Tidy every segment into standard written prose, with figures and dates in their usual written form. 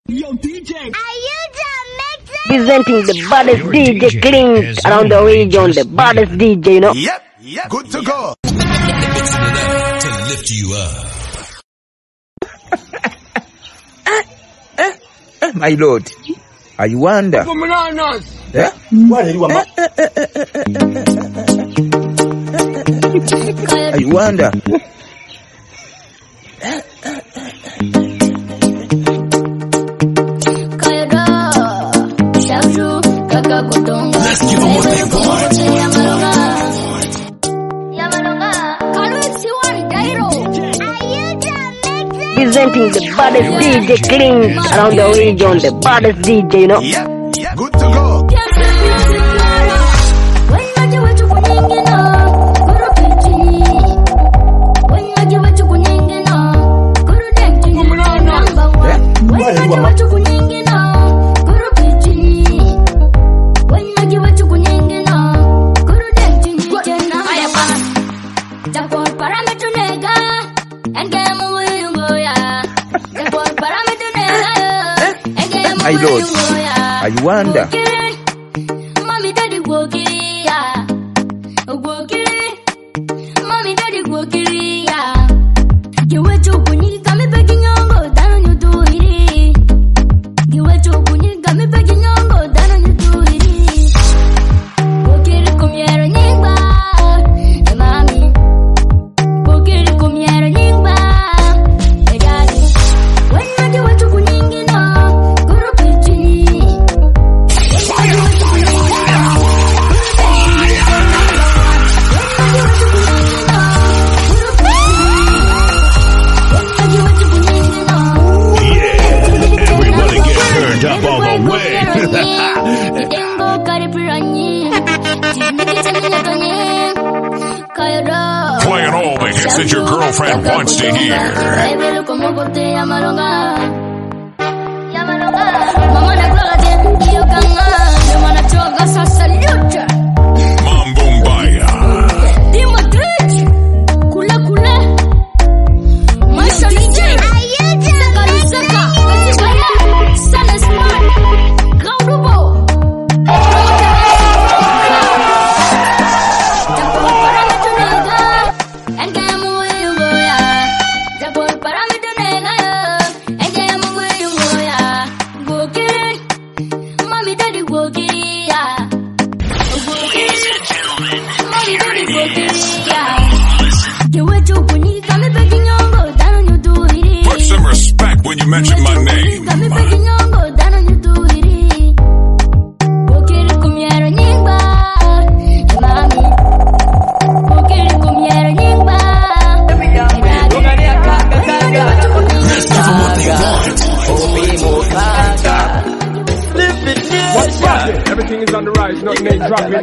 Yo, DJ. Presenting the baddest DJ clean around the region, the baddest DJ, you know. Yep. Good to go. To lift you up. My lord, I wonder. Yeah? What you want? I wonder. Let's give them what they want. Presenting the baddest DJ clean around the region, the baddest DJ, you know. Yep. Good to go. My lord, I wonder. Mommy, daddy, go get ya. Go get it. Mommy, daddy, go get ya. You were too when you got me begging on go down on you do it. You were too when you got me begging on go down on you do it. Go get it, come here and hey, mommy. Go get it, come here and hey, daddy. When you were too when you up all the way. Playing all the hits that your girlfriend wants to hear. Mambumbaya. Put some respect when you mention my name. Everything is on the rise, not name dropping.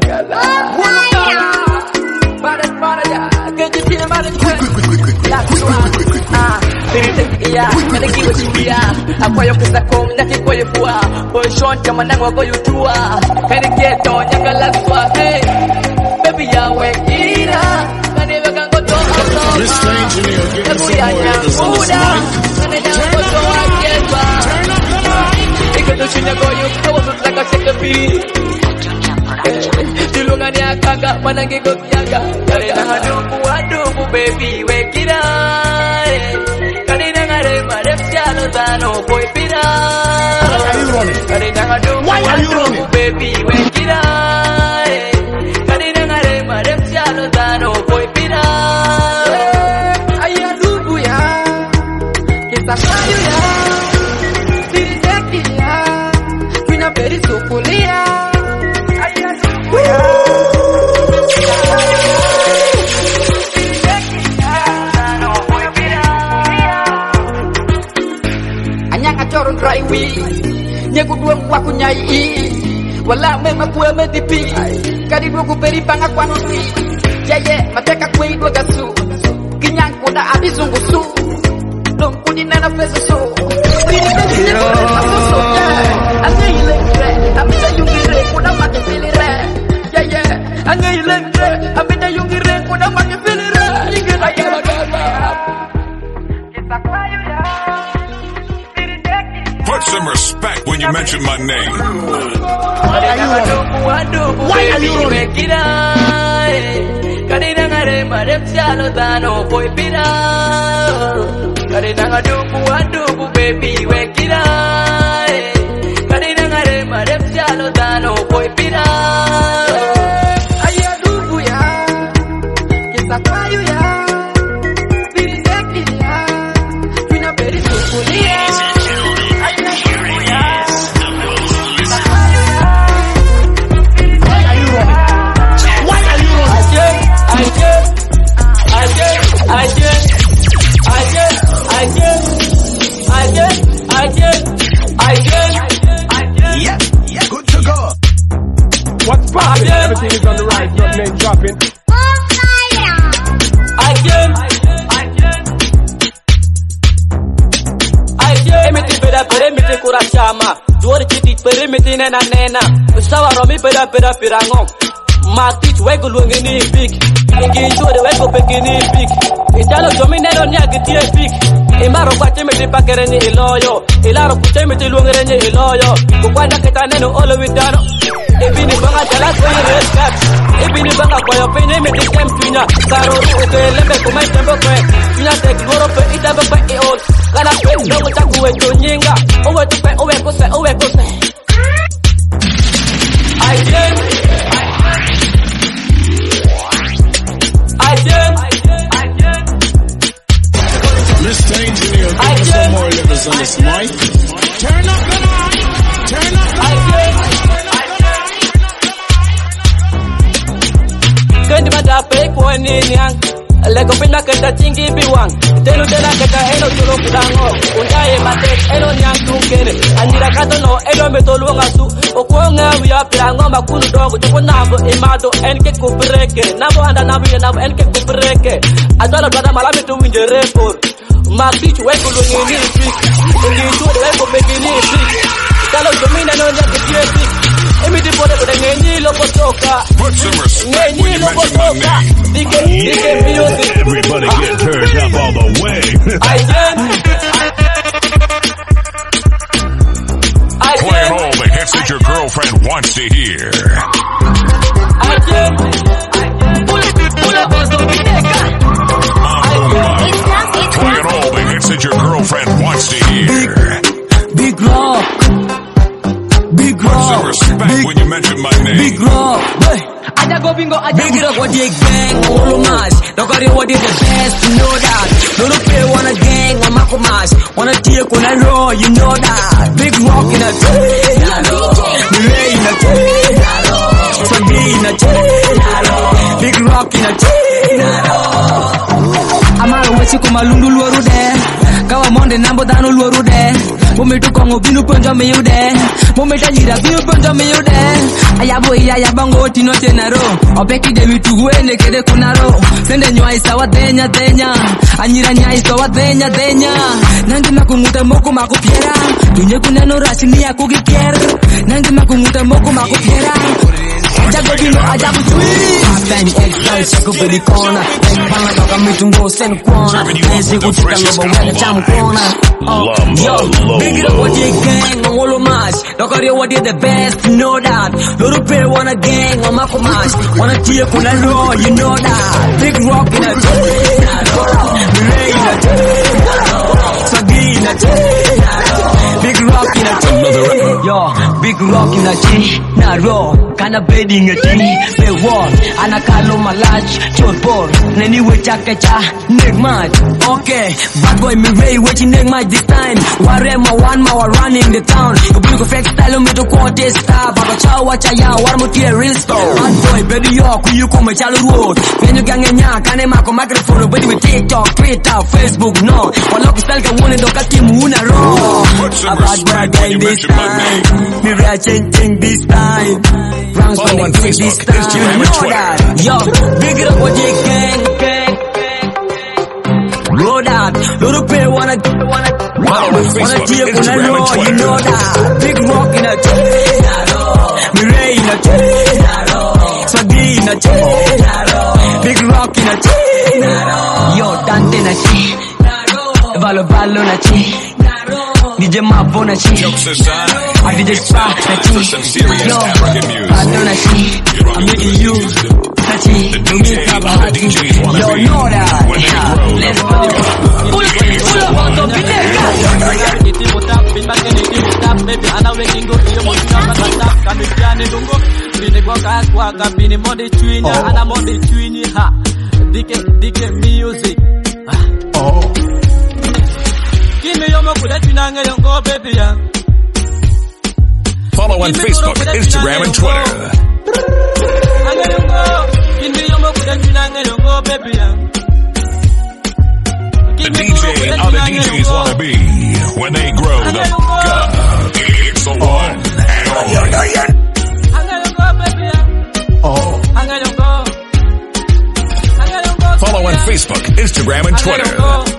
Tulungannya kagak manangikut jaga. Karena adubu baby wekira. Karena ngarema repsiano tano boy pira. Karena adubu baby wekira. Karena ngarema repsiano tano boy pira. Ayadubu ya, kita kayu ya. Diri sakit ya, punya beri sukulia. Anyang raiwi nyaku dua aku nyai wala mema kue metipi kadi dua ku peri panga kwanu si yeye mateka kue dua gasu kinyang kuda abi zungusu dong kuni nana pesa so angai lengre amida yungire kuda maki pilire yeye angai lengre amida yungire kuda maki pilire ingena yela gana kita kwayu ya. some respect when you mention my name. Why are you making baby, wake it up. Boy, pira. Ayadugu ya, kisakayu ya, spirizeki ya, twina peri sukulia. Ayadugu ya, kisakayu ya. Why are you Yeah, good to go. What's poppin'? Everything is on the rise, not name dropping. Emiti pera emiti kurachama. Duori chiti emiti nena nena. Usawa romi pera pirango. Matich wego luengeni big. Ingi duori wego pekini big. Italo dominero niagitie big. Imaro kwa chimiti pakereni iloyo. Ilaro kuchimiti luengereni iloyo. Kukwanda ketaneno olo widano. Ibini banga jala kwenye red cat. Ibini banga kwa yopini miti kemtunya. Karo ukelembe kumaitembo kwe. Tunya tekgoro pe itembo kwe iol. Kana pe nongo chakuwe tunyinga. Uwe tupe uwe kuse. Mr. Engineer, give us some more levels on this mic. Turn up the mic. Turn up the mic. Kendi madape kwa nini yang leko pina kata chingi biwang telu tela kata elo tulo kudango undaye matek elo nyang tungkene anira kato no elo metolu ngasu okuonga wiya pirango makunu dongo tuko nabo imado enke kubreke nabo anda nabo ya nabo enke kubreke adala bada malami tu winje report matich weko lungeni fik ngi tu weko begini fik talo domina no nyakitie fik emidi pode ko ngeni lokotoka Put some respect when you mention my name. Everybody get turned up all the way. Play all the hits that your girlfriend wants to hear. Play all the hits that your girlfriend wants to hear. Big rock. Put some respect when you mention my name. Big rock. Aja go bingo, big rock, what you gang, all mash. Nobody what is the best, you know that. No pay wanna gang, I'm a mash. Wanna take on a roll, you know that. Big rock in a tree, Mirai in a tree, Sabi in a tree, big rock in a tree. Amaro wechi kumalundu luorude. Kawa monde nambo dano luorude. Mometu kongo binu ponjo meyude. Mometa jira binu ponjo meyude. Ayabo iya yabango tino tenaro. Opeki de mitugu ene kede kunaro. Sende nywa isawa tenya. Anyira nya isawa tenya. Nangi makumuta moko makupiera. Dunye kunano rashini ya kukikier. Nangi makumuta moko makupiera. Ajago bino ajabu chui. Time exile shako bedi kona. Panga toka mitungo sen kwana. Nezi kutika lobo wena chamu kona. Yo, big it up what you gang on all mash. Look at you what you the best, you know that. Little pair wanna gang on Mako mash. Wanna tear on a row, you know that. Big rock in a tree, Mirai in a tree, Sabi in a tree, big rock in a tree. Yo, big rock in a tree, Naro. Kana bedding a tree, be wall. Anakalo malach, chotbor. Neni we chakacha, neck match. Okay, bad boy Mirai waiting neck match this time. Warema one more running the town. You bring a fake style me to quote star. Baba chow watch ya warm to your real store. Bad boy baby yo, you come a child road. When you gang nya, kane mako microphone, but with TikTok, Twitter, Facebook, no. Walok style ka one do ka team una raw. A bad boy gang this time. Mirai changing this time. Rounds on the kick this time. You know that. Yo, big it up what you gang. Roll that. Little pair wanna tear on a roll, you know that. Big rock in a tree, Mirai in a tree, Sabi in a tree, big rock in a tree. Yo, Dante na tree, Valo na tree, DJ Mabona Chi, Jokes aside, DJ it's now Spa, time for some serious African music. Adona Chi, I'm making you, Tachi, The DJ, other DJs wanna yo, be know that. when they grow. Let's go. Pull up, baby, and I'm making go to your mouth, and we can do go. Bini kwa kakwa, bini modi twini, and I'm on the twini, ha. Dike music. Give me your mouth, that you know, go, baby, yeah. Follow on Facebook, Instagram, and Twitter. The DJ other DJs wanna be when they grow the fuck. It's the one and only. Follow on Facebook, Instagram, and Twitter.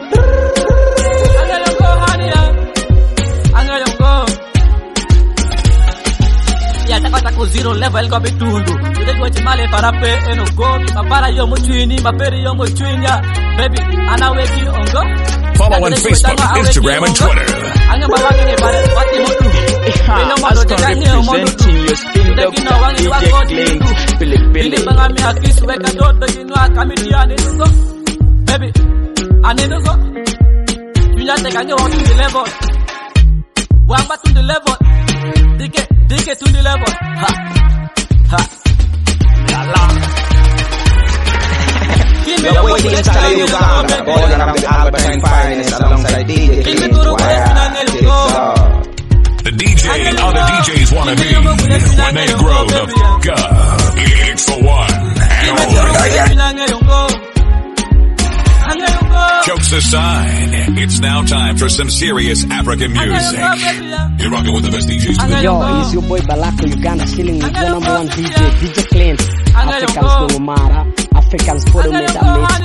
Zero level go bitundu ide go chimale para pe eno go mapara yo muchwini maperi yo muchwinya baby ana weki ongo. Follow on Facebook, Instagram, and Twitter. Anga bawangi ne bare wati mutu ino malo tekani o modu dekino wangi wako Billy bangami akisu weka dodo yinu akamidi anenugo baby anenugo yunya tekani watu the level wamba to the level Dike to the level. Ha. La. We're waiting inside Uganda, born around the Albertine finest alongside DJ Clean. The DJ other DJs wanna be when they grow the fuck up. It's the one and only. Jokes aside, it's now time for some serious African music. You're rocking with the best DJs. Yo, it's your boy Balako Uganda, chilling with your number one DJ, DJ Clean. Africans don't matter, Africans for the mix.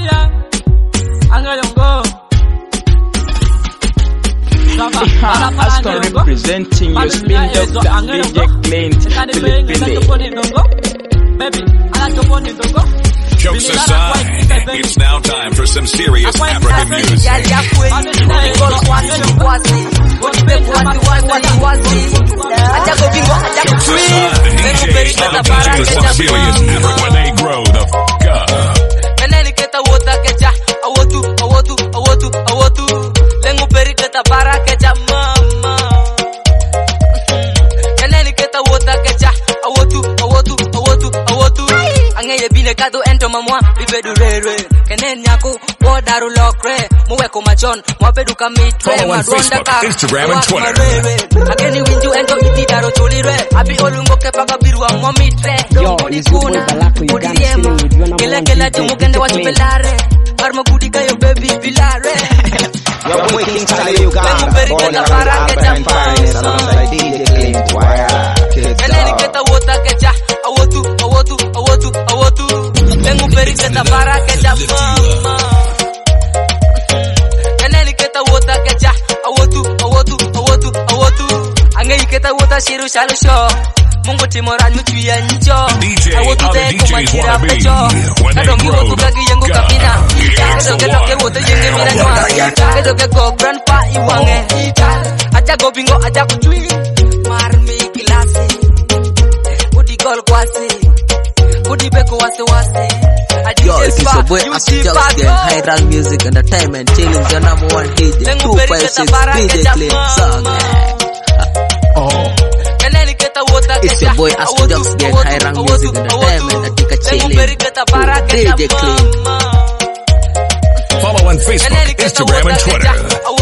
Aston representing your spin doctor, DJ Clean, Baby, Jokes aside, it's now time for some serious African music. Some serious African when they grow the fuck up. Kado ento mamwa bibedu rere kenen nyako wodaru lokre muweko machon mwabedu kamitwe Follow on Facebook, Instagram, and Twitter. Akeni winju ento mitidaro tulire abi olungo kepaga birwa momitre Yo, it's your boy Balako Uganda, chilling with your number one kele DJ, mugende DJ wachupelare arma gudika yo baby bilare We're waiting inside Uganda, born around the Albertine finest alongside DJ Clean. Keneni keta wota kecha awotu Tengo periketa para kecha mama Keneni keta wota kecha awotu Ange keta wota shiru shalo show Mungu timora nuchuya ncho awotu te kumatira pecho Kadongi wotu kagi yengu kapina Kedo ke wote yenge mira nwa Kedo ke go grandpa iwange Acha go bingo acha kuchui Marmi kilasi Udi gol kwasi Udi beko wase Yo, it is your boy Aston Gang, high rank music entertainment, chilling your number one DJ, 256 DJ Clean song. It's your boy Aston Gang, high rank music entertainment, Atika chilling DJ Clean. Follow on Facebook, Instagram, and Twitter.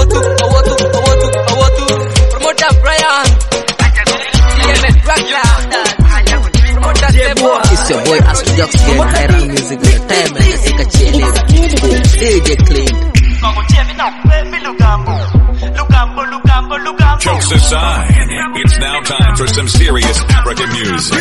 Promoter Brian. It's your boy Aston Gang, high rank music entertainment, Atika chilling DJ Clean. Jokes aside, it's now time for some serious African music.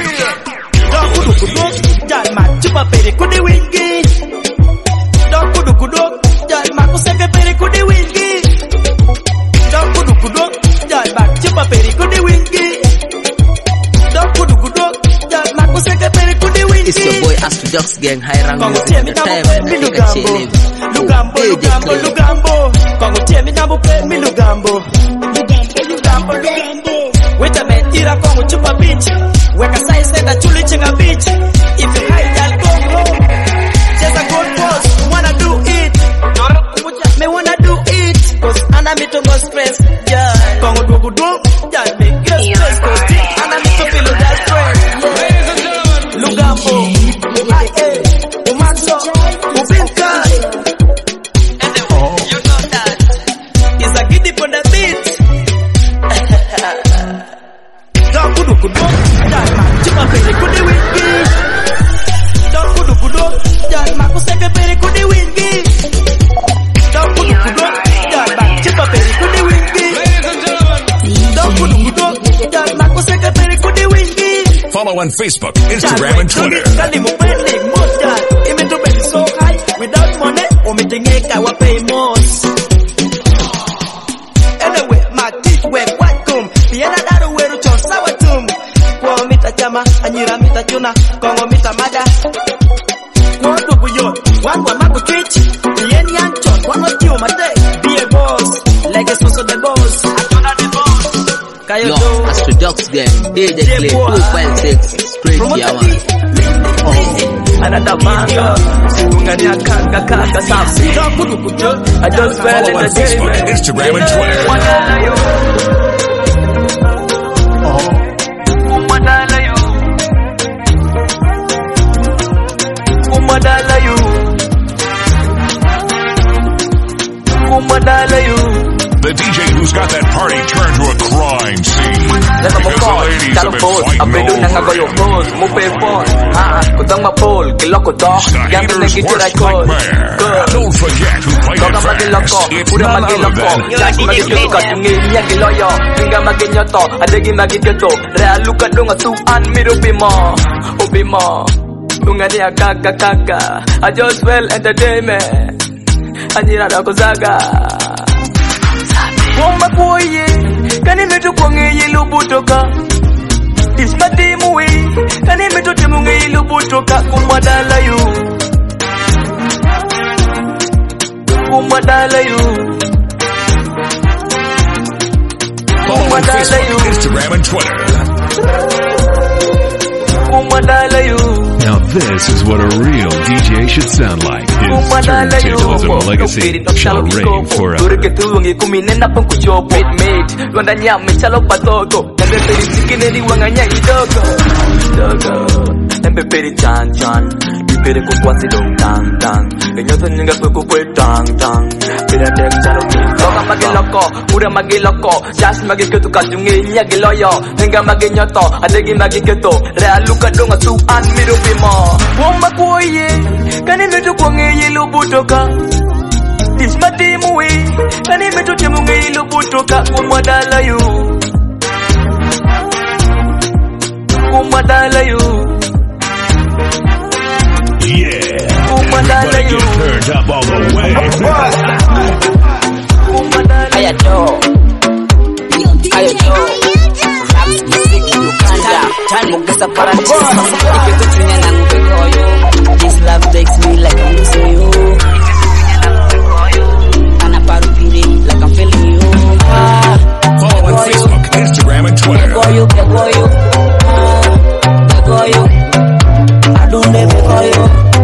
It's your boy Aston Gang, high rank music entertainment, Atika chilling DJ Clean. Lugambo. Wait a minute, ira kongo chupa bitch. Weka size senda chuli chinga bitch. If you hide that go home. Just a good boss, wanna do it. Me wanna do it. Cause under me to go stress. Yeah. Kongo dugu dugu. Yeah, me get stress. Cause deep under me to feel that stress. Yeah. Lugambo. I.A. Umazo. Ubinka. You know that. It's a giddy on the beat. Don't kudu kudu. Chuma pere kudi wingi. Don't kudu kudu. Just makuseke pere kudi wingi. Don't kudu kudu. Just chuma pere kudi wingi. Don't kudu kudu. Just makuseke pere kudi wingi. Follow on Facebook, Instagram, and Twitter. Kali mupende moja. Imento be so high without money. Omitengeka wa pay most. Anyway, my teeth were quite dumb. Piena daru weru cho sawa tum. Kwa mita chama, anyira mita chuna, kongo mita mada. Kwa dugu yo, one maku twitch. Pieni yancho, one was you mate. Be a boss, like a soso the boss. Atuna the boss. Yo, Astro Dogs Gang, DJ Clay 256, straight Yaman. Another manga, ungania kanga kanga safi. I just fell in the Facebook, Instagram, and Twitter. The DJ who's got that party turned to a crime scene. Because the ladies have been fighting over him. Haters worst nightmare. Don't forget who played it first. It's none other than I just fell entertainment. Anyira da kuzaga Woma kuoye Kani metu kwange yilu butoka Ismati muwe Kani metu temunge yilu butoka Kumadala yu Kumadala yu Follow on Facebook, Instagram, and Twitter. Kumadala yu Now this is what a real DJ should sound like. His turntablism legacy shall reign forever. Woma kuoye Kani metu kwange yilu butoka Ismati muwe Kani metu temunge yilu butoka Kumadala yu Kumadala yu Yeah, everybody get turned up all the way. Ayato Raps music Uganda Mugasa Paradise Iketuchunya na ngubekoyo This love takes me like I'm missing you Anaparupiri like I'm feeling you Follow on Facebook, Instagram, and Twitter. Begoyo Adunde begoyo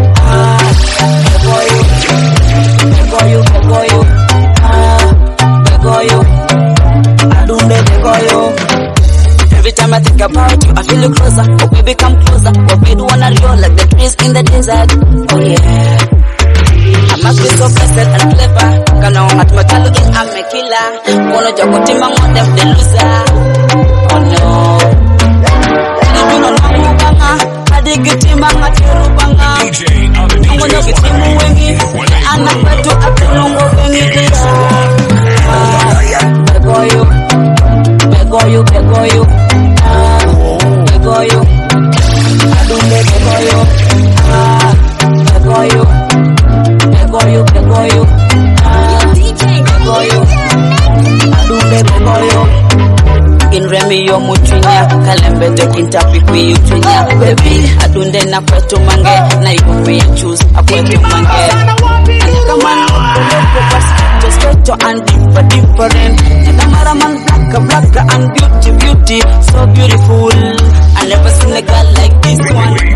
Begoyo Adunde begoyo. Every time I think about you, I feel you closer. Oh baby, come closer. Oh baby, wanna roll like the trees in the desert. Oh yeah. I must be so blessed and clever. Kana at my looking, I'm a killer. Wanna joke with him, I'm on them, the loser. Oh no. You don't know Mubanga. I dig it in my Matirubanga. I'm gonna get him wengi. I'm not going to Akulungo wengi. Begoyo. Begoyo. Begoyo Adunde begoyo Begoyo Begoyo Adunde begoyo In Remi yo mutrinya Kalembe de kintapi yutrinya Baby Adunde na kwetu mange Na yume ya choose Akwetu mange Come on Just get your and different Nakamara man black Raka and beauty, so beautiful. I never seen a girl like this one.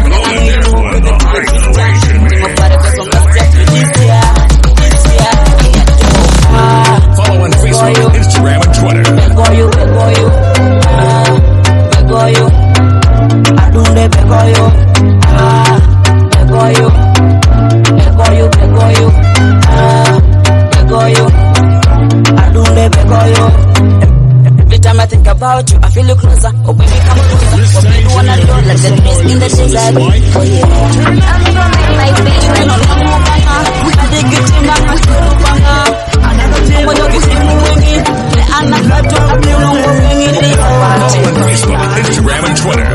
Follow on Facebook, Instagram, and Twitter. Every time I think about you, I feel you closer. Oh baby, come closer. Oh baby, wanna roll like the trees in the desert. Oh yeah. I'm gonna make my baby. I dig it in my hand. I'm gonna give you money. I'm not going to have you long Follow on Facebook, Instagram, and Twitter.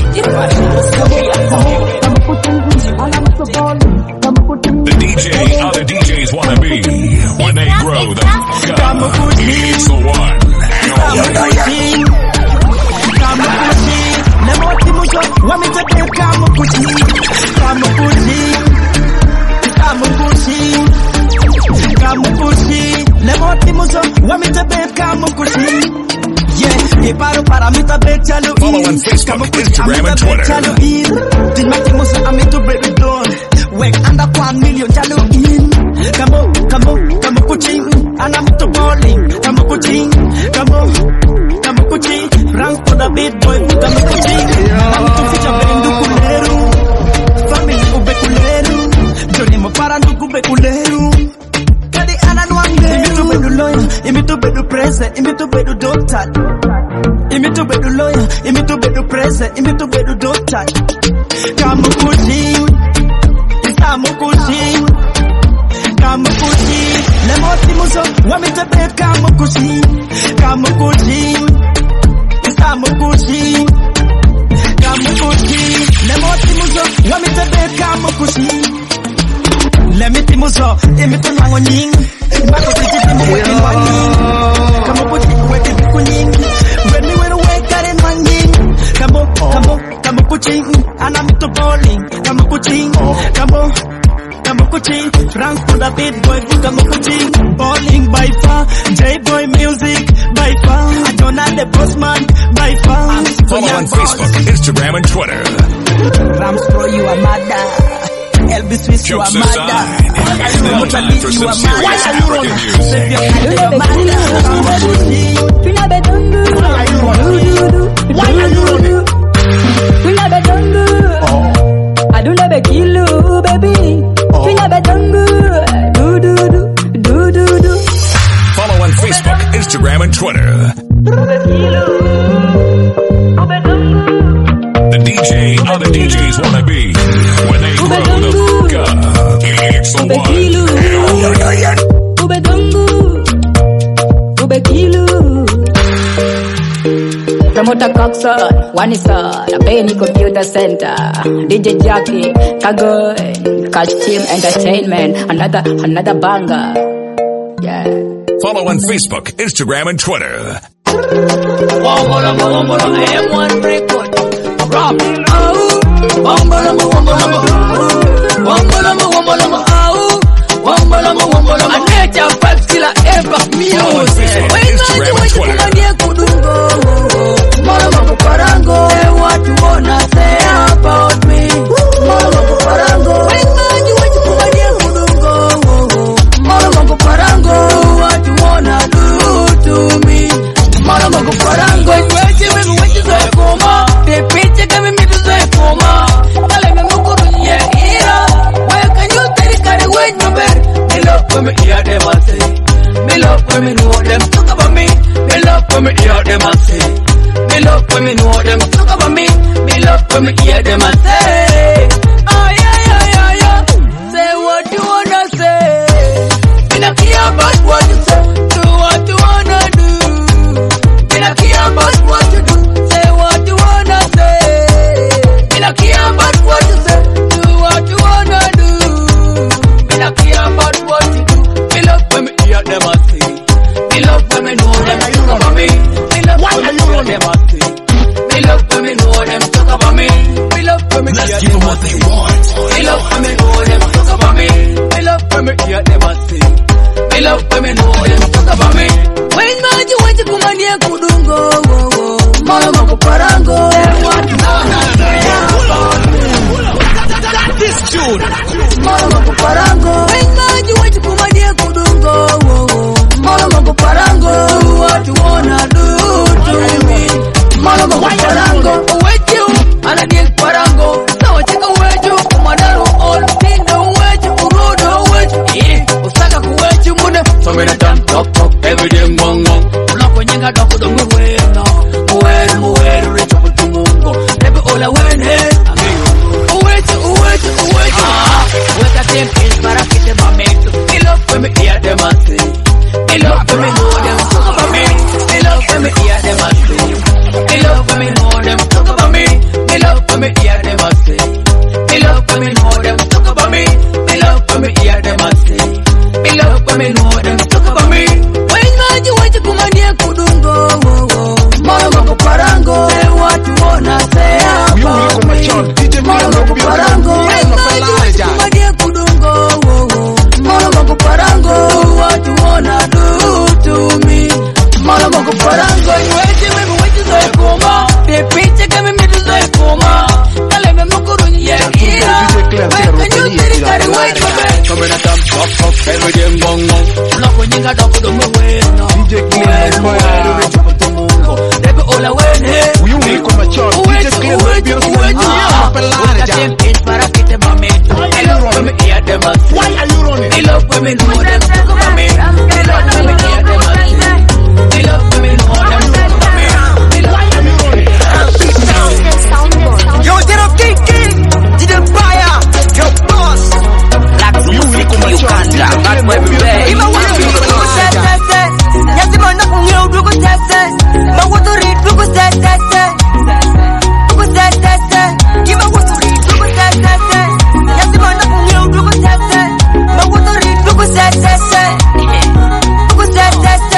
The DJ other DJs wanna be when they grow the fuck up. It's the one and Follow on Facebook, Instagram, and Twitter. Wake under 1 million jalo in. Come on, kuching. And I'm to bowling. Come on, kuching. Come on, kuching. Rank for the beat boy. Come on, kuching. I'm to feature bendu kuleru. Family ube kuleru. Joni mo para ndugu be kuleru. Kadi ana nwange. Imi to bedu lawyer. Imi to bedu president. Imi to bedu doctor. Imi to bedu lawyer. Imi to bedu president. Imi to bedu doctor. Come on, kuching. Kamukushi, lemoti muso, wamite be kamukushi, lemoti muso, wamite be kamukushi. Lemiti muso, imito nangoning, imako tijiti mweke mwanging, kamukushi weke bikuning, when we were awake at mwanging, kamukushi, anamito bowling, kamukushi, Kamukuchi, rank for the beat boy, Kamukuchi, bowling by far, J-boy music by far, I don't have the postman by far. Follow on Facebook, Instagram, and Twitter. Rams Pro, you are mother. LB Swiss, you are mother. Time for some serious African I don't have a kilo, baby. Follow on Facebook, Instagram, and Twitter. The DJ other DJs wanna be when they grow the fuck up. It's the one. Promoter Coxon, one is on a Penny Computer Center. DJ Jackie, Kagoy, Catch Team Entertainment, another banger. Yeah. Follow on Facebook, Instagram, and Twitter. M1 record. Rob. Let's get kudungo Molo moko parango This tune Molo moko parango Wengaji wetu kumadie kudungo Molo moko parango Do what you wanna do to me Molo moko parango Wetu anadie parango Sawa chika wetu kumadaro all Tindo wetu urodo wetu Usaka kuwetu mune Somena tam top top everyday ngongo Ulako nyinga doko do muweno Muweru recho kutumungo Nebe ola wene Uwetu Weka tempis para kite mamito Me love when me hear them a sing Me love when me know them talk about me Me love when me hear them a sing Me love when me know them talk about me Me love when me hear them a sing Me love when me know them talk about me Me love when me hear them a sing Me love when me know them talk about me Wengaji wetu kumania kudungo Molo moko parango Say what you wanna say about me Molo moko parango Wengaji wetu kumania kudungo Molo moko parango What you wanna do to me Molo moko parango Wetu zoe kuma De piche kame mitu zoe kuma Kale me mukuru nye ira Weka nyutiri kari wetu Kamena tam top top everyday ngongo Ulako nyinga doko do mweno DJ Clean recho kutumungo Nebe ola wene Uyungi kwa machon DJ Clean Weka tempis para kite mamito Me love when me hear them a sing Why are you running? Me love when me know them talk about me Me love when me hear them a sing Me love when me know them talk about me Me love when me know them Yo, Zero King, Did Empire, your boss. Black music from Uganda, not where we were. Ima watu ridu sese, nyasima na kungeo dugu sese. Ma watu ridu sese, dugu sese. Ima watu ridu sese, nyasima na kungeo dugu sese. Ma watu ridu sese, dugu sese.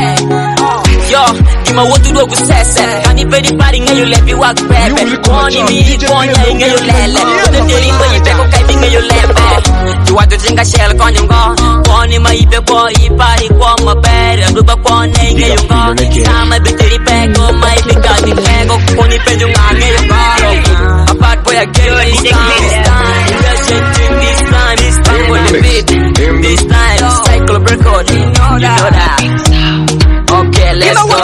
Yo, ima wotu dogu sese Kani pedi pari ngayo lepi wak pepe Koni mi konya ngayo lele Kone deli kwenye peko kaibi ngayo lembe Juwatu jinga shell konyo ngo Koni ma ipe kwa ipari kwa mapere Ruba kone ngayo ngo Sama biteri peko ma ipe kati peko Koni penjo nga ngayo ngo A bad boy again this time We're changing this time with the beat This time, cycle record You know that Okay, let's go.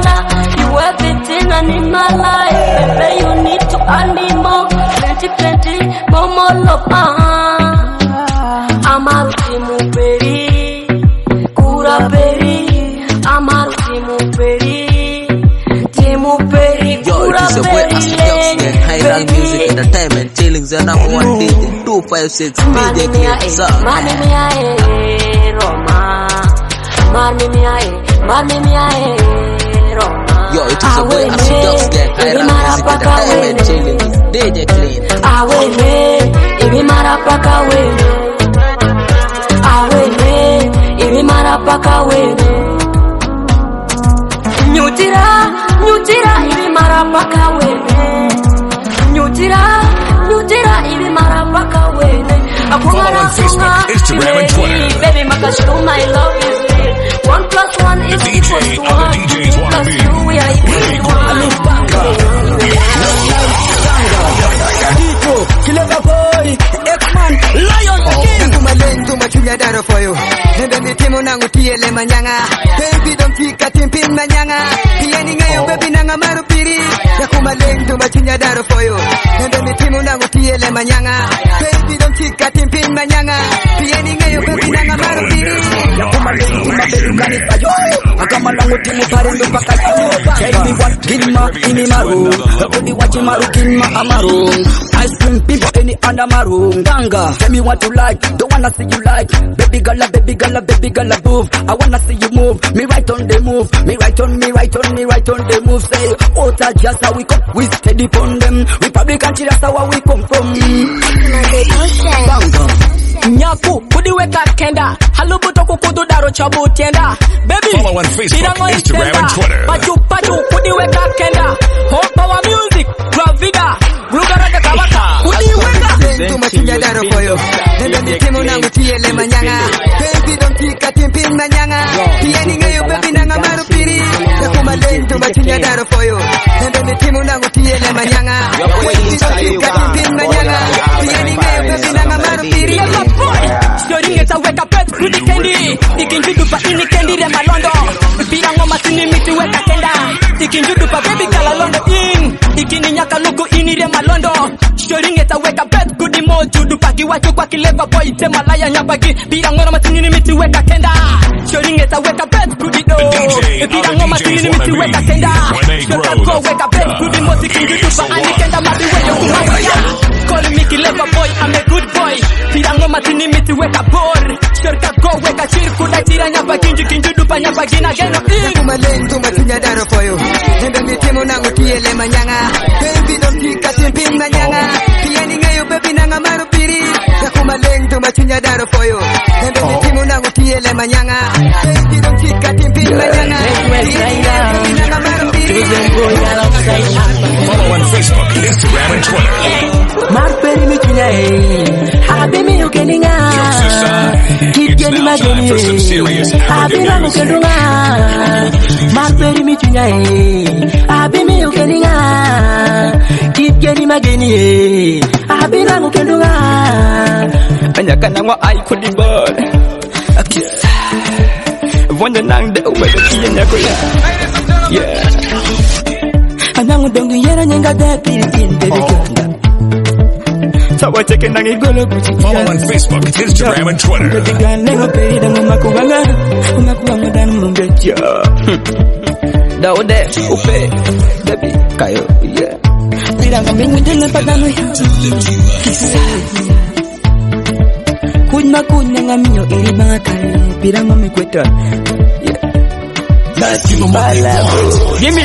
in my life, baby, you need to earn me more. Plenty Omolo Amaru timu peri Kura peri Amaru timu peri Yo, it is your boy Astiox, High Rank Music Entertainment, chilling the number one DJ, 256 DJ Clip Song. Yo, it is your boy Astiox, High Rank Music Entertainment, chilling with DJ Clip. Ibi marapaka Ibi marapaka Nyutira ibi marapaka Nyutira ibi marapaka Follow on Facebook, Instagram, and Twitter. Baby, Makashu, my love is real. 1+1 is equal to 1. All the DJs wanna be. We are equal Daro for you. And then the Timona with TLM Manyanga. Baby, don't kick a timpin Manyanga. Pianing baby Nanga Marupiri. Yakuma Lane to Machinya Daro for you. And then the Timona with TLM Manyanga. Baby, don't kick a timpin Manyanga. Pianing baby Nanga Marupiri. Yakuma Lane to Machinya. Akamalangu Timu Parindu Pakayo. Tell me what Kilma Inimaru. The only watching Maru Kilma Amaru. Ice cream people any under Maru. Ganga. Tell me what you like. Don't wanna see you like. Baby gala, baby gala, baby gala move. I wanna see you move. Me right on the move. Me right on the move. Say, oh, that's just how we come. We steady on them. Republican, that's how we come from. Nyaku, kudiweka kenda. Halubuto kukudu daro chabu tenda. Baby, follow on Facebook, Instagram, and Twitter. Pachu, kudiweka kenda. Home power music, Gravida, Rugaraka Kawaka. Kudiweka. Too much in your daro for you. And then the Timona with TLM Manyanga. Baby, don't kick a timpin Manyanga. Pianing baby Nanga Marupiri. Yakuma Lane too much in your daro for you. And then the Timona with TLM Manyanga. Baby, don't kick a timpin Manyanga. Pianing baby Nanga Marupiri. Storing it a wake up with the candy. Ikinju dupa ini candy de malondo. Pira ngoma tini miti weka kenda. Ikinju dupa baby kala londo in. Ikini nyaka luku ini de malondo. Storing it a wake up good mo dupa kiwachu kwa kileva boy te malaya nyapagi. Pira ngoma tini miti weka kenda. Storing it a wake up good do. Pira ngoma tini miti weka kenda. Storing go wake up good mo ikinju dupa ani kenda mati weyo kumaya. Call me kileva boy, I'm a good boy. Pira ngoma tini miti weka bor. Shortcut go weka chirku da tira nyapa kinju dupa nyapa gina geno in. Yakuma Lane too much in your daro for you. And then the Timona with TLM Manyanga. Baby, don't kick a timpin Manyanga. Pianing baby Nanga Marupiri. Yakuma Lane too much in your daro for you. And then the Timona with TLM Manyanga. Baby, don't kick a timpin Manyanga. Pianing Nanga Marupiri. Follow on Facebook, Instagram, and Twitter. Marperi michunya Habimi ukeninga Kipgeni mageni Habira mukendunga Marperi michunya Habimi ukeninga Kipgeni mageni Habira mukendunga Anyakana wa ai kulibor Wanda nang de uwe kienya koya Yeah Anangu dongu yera nyenga de piritin dedikanda Follow on Facebook, Instagram, and Twitter. Daude, upe, baby, kayo, yeah. Pirang kambing din na pagano Kunya nga minyo iri mga kayo. Pirang mamikweta, yeah. Gimme.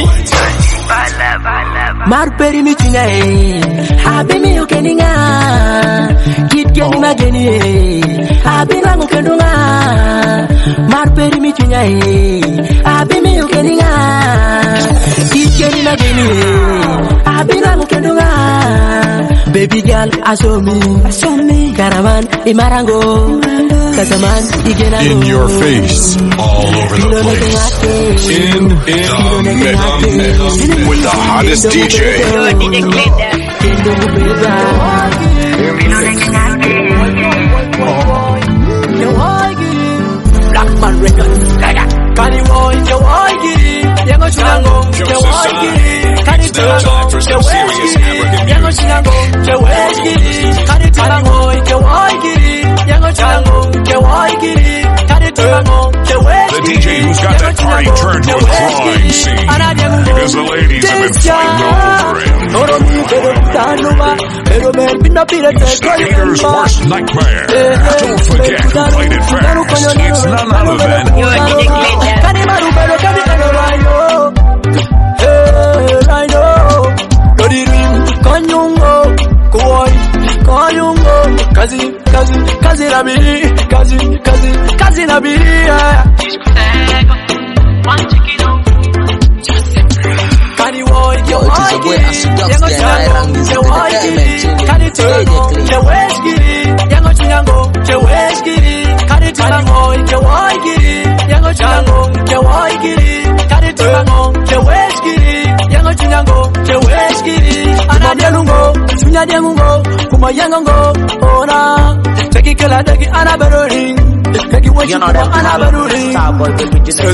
Marperi michunya Habimi ukeninga Kipgeni mageni Habira mukendunga Marperi michunya Habimi ukeninga Kipgeni mageni Habira mukendunga Baby girl asomi Karaman imarango Kataman igenago In your face, all over the place. In the mix with the hottest DJ. Blackman Records. Kani boy, yo oigi. Yango chinango, yo oigi. Kani It's now time for some serious African music. Yango chinango, yo oigi. Kani timango ke waigiri yango chango ke waigiri kare timango ke waigiri. The DJ who's got that party turned to a crime scene because the ladies have been fighting over him. He's the hater's worst nightmare. Don't forget who played it first. It's none other than Kazi na biria. Kani woi yo woi yango chango ke weskiri yango chinyango ke weskiri kani timango ke waigiri yango chango ke waigiri kani timango ke weskiri yango chinyango ke weskiri anadelungo sunyadengo kuma yango ona take kala dagi anabarori kagi wachi anabarori starboy will be just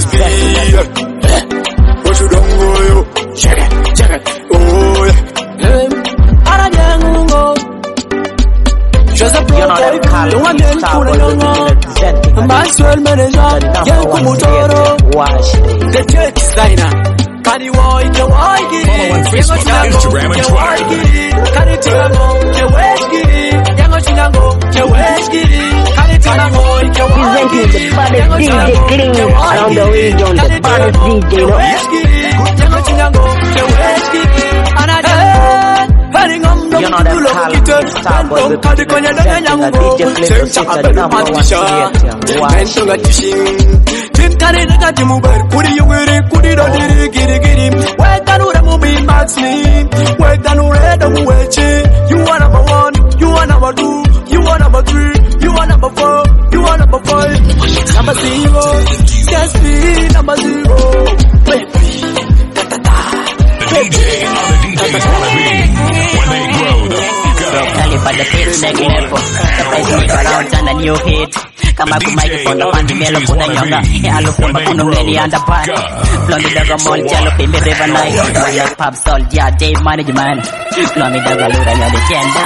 what you don't go yo check it oh yeah anadengo Joseph boy the one that put Maxwell manager yango mutoro the church designer Kani woi ke waigi follow on Facebook, Instagram, and Twitter. Kani timango ke waigiri yango chinango ke waigiri Kani timango ke waigiri the baddest DJ clean around the region, the baddest DJ, no? Yango chinango ke waigiri anade heringom no kulokite starboy kadi konya danga nyango semcha abelu matisha mento gatishin Kari daga timuber, kuri yungiri, kuri do diri giri giri. Wetanure mumi maxi, wetanure do muechi. You are number one, you are number two, you are number three, you are number four, you are number five. Number zero, yes me, number zero. The DJ on the DJ's wanna be when they grow the fuck up. Tell you about the pitch, second level. The place make around and a new hit. Kama kumaipo na pandi melo kuna nyonga Alu kumba kuno mleni underpan Flomi daga mall jalo pimbi river night Wanya pub sol ya day management Flomi daga lura nyode chenda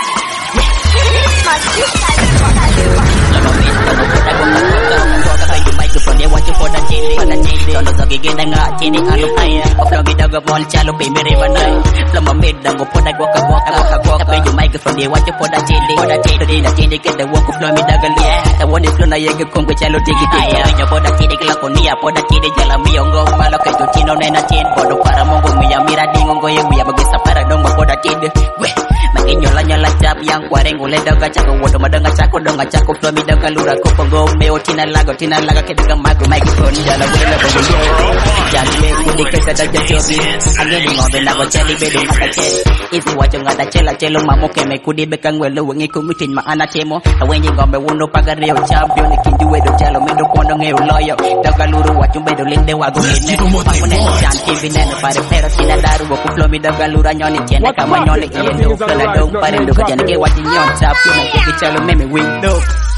Tondo zogi genda nga chini alu paya Flomi daga mall jalo pimbi river night Flomo mid dango poda goka Kapeju microphone ye wacho poda chili Todina chini kete woko flomi daga liya Tawoni flona yege kongwe chalo tiki tiki Winyo poda chini klako niya poda chini jala miyongo Malo kejo chino nena chin Podo para mongo miya mira dingongo ye Miya magisa para dongo poda chini Makinyola nyola chap yang kwarengo le daga chako Wodo madanga chako donga chako flomi daga lura kopongo Meo tina laga kedega microphone Jala wile bongo Jali me kudi kesa da jajobi Angeni ngombe nago cheli bedo ngata cheli Izi wacho ngata chela chelo mamoke me kudi beka ngwelo wengi kumitin maana temo Awenye ngombe wuno paga reo champion Kindu wedo chalo mendo kondo ngeo loyo Daga luru wacho bedo linde wago hine Pakuneno chanti vineno pare pero tina daru Woku flomi daga lura nyoni chene kama nyole iendo Flona dong pare ndo kajane ke wachi nyon champion Kiki chalo meme window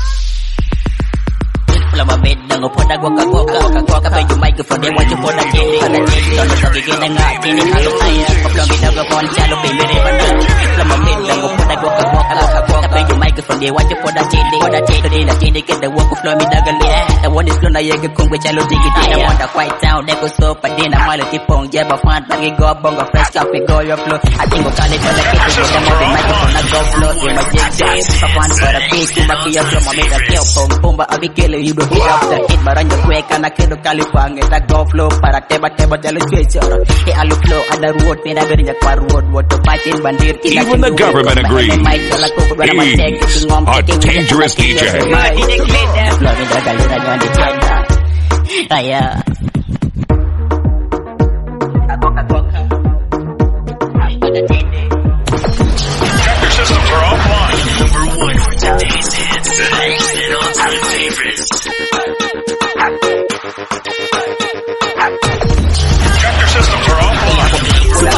Lama bed dango poda goka Peju microphone de wacho poda chini Tondo zogi genda nga chini alu aya Koplomi dago pon chalo pimbi ribana Lama bed dango poda goka Peju microphone de wacho poda chini Todina chini kete woko flomi daga liya Tawoni flona yege kongwe chalo tiki tina Wanda quiet town deko sopa dina Male tipong jeba fan pagi go bongo fresh coffee go your flow Atingo kali koda kete koda mobi microphone na go flow Ima jig jig Papan para beat Kumba kia flow mameda keo pumba abikele you do hit up the hit Maranja kweka na kedo kalipange Ta go flow para teba jalo chwechoro He alu flow ada road Pina berinya kwa road Woto patin bandir Even the government agrees He's a dangerous DJ Flomi daga lura nyondi chenda Aya Your systems are offline. Number one for today's hits. And all-time favorites. Check your systems are offline.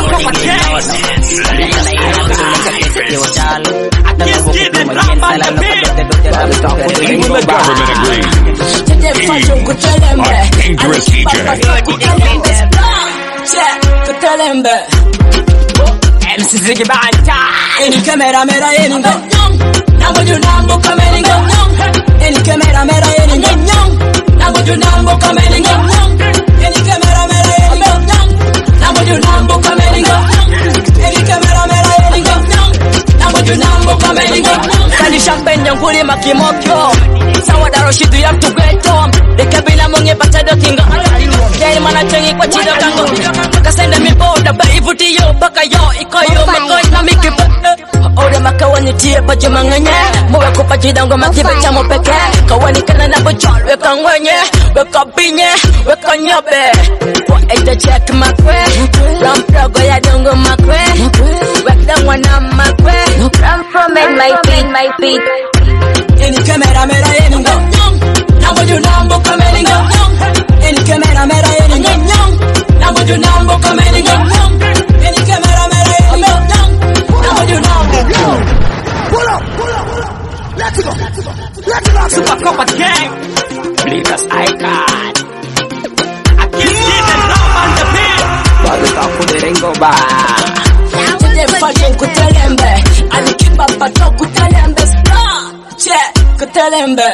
Even the government agrees. He's a dangerous DJ. MC Ziggy Banta. Any camera, any go. Now you number coming go. Any camera, any go. Now you number coming go. Any camera, any go. Now you number coming go. Any camera, any go. Now you number coming go. Kani champagne yang kuli makimokyo. Sawa daro shidu ya tugeto. Dekabina monge pachado kinga. Dari mana cengi kwa chido kango. Kasenda mi boda ba ivuti yo baka yo iko yo makoi na mikipa. Ora makawani tie paje manganya. Moga ko paje dango makibe chamo peke. Kawani kana na bojol we kangwenye. We kabinye we kanyabe. Kwa ete check makwe. Ram progo ya dongo makwe. We dangwana makwe. Ram from my feet. Any camera any go. Now you number coming go. Any camera any go. Now you number coming go. Any camera any go. Now you number. Pull up. Let's go. Super Copper Gang. Bleakers Icon. I can't see the love on the beat. But the top of the ringo bar. Today fucking kutelembe. Ali kiba pato kutelembe. Check kutelembe.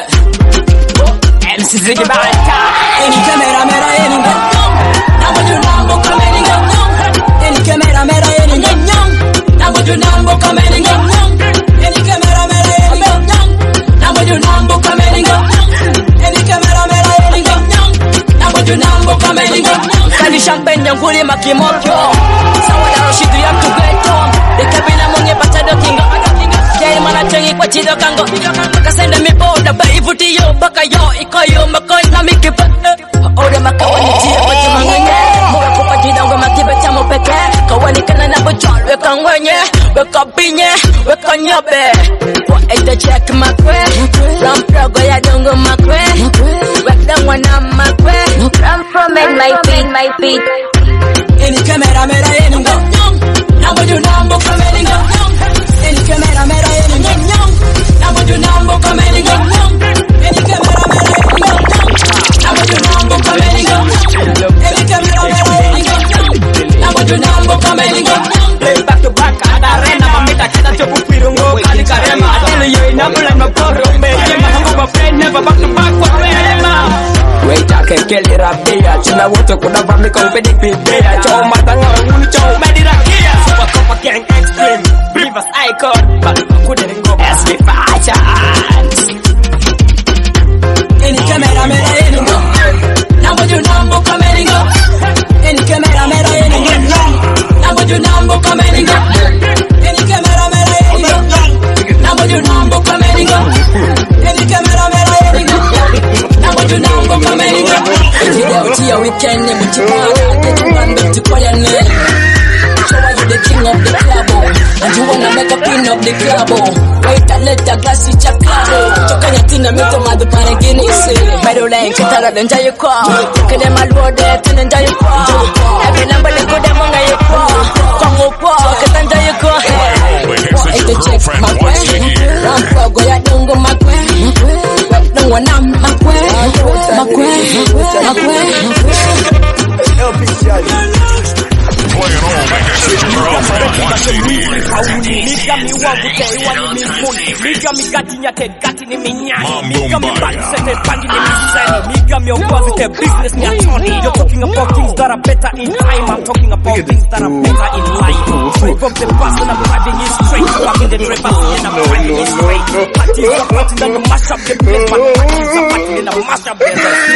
MC Ziggy Banta. Any camera any go. Now you number coming go. Any camera any go. Now you number coming go. Any camera any go. Now you number coming go. Any camera any go. Now you number coming go. Kani champagne yang kuli makimokyo. Sawa daro shidu ya tugeto. Dekabina monge pachado kinga. Dari mana cengi kwa chido kango. Kasenda mi boda ba ivuti yo baka yo iko yo makoi na mikipa. Ora makawani tie paje manganya. Moga ko paje dango makibe chamo peke. Kawani kana na bojol we kangwenye. We kabinye we kanyabe. Kwa ete check makwe. Ram progo ya dongo makwe. We dangwana makwe. Ram from my feet. Any camera any go. Now you number coming go. Any camera any go. Now you number coming go. Any camera any go. Now you number coming go. Any camera any go. Now you number coming go. Play back to back ada rena mamita kita coba pirungo kali karema tell you na bulan no poro me mahango ba friend never back to back kwa rema. Wait I can kill it up there. China woto kuna bami kong pedik pipea. Chow matanga unu chow medirakia. Super Copper Gang Extreme. Bleakers Icon. But couldn't go as we fight. Any camera any go. Now you number coming go. Any camera any go. Now you number coming go. Any camera any go. Now you number coming go. Any camera any go. Now you number coming go. Today weekend never to get to one back to call your name. Show you the king of the club. And you wanna make a queen of the club. Wait a little glass in your club. Chokanya tina mito madu parangini si. Medo line kitara denja yukwa. Kede malwode tenenja yukwa. Every number they go them on yukwa. Kongo kwa ketanja yukwa. Ete check makwe. Rampo goya dungo makwe. Nungwa nam makwe. Playing all that shit your girlfriend wants to hear. You're talking about things that are better in time. I'm talking about things that are better in life. Straight from the past and I'm adding it straight. I'm in the drivers and I'm adding it straight. Parties are partying and you mash up the place. But parties are partying and I mash up the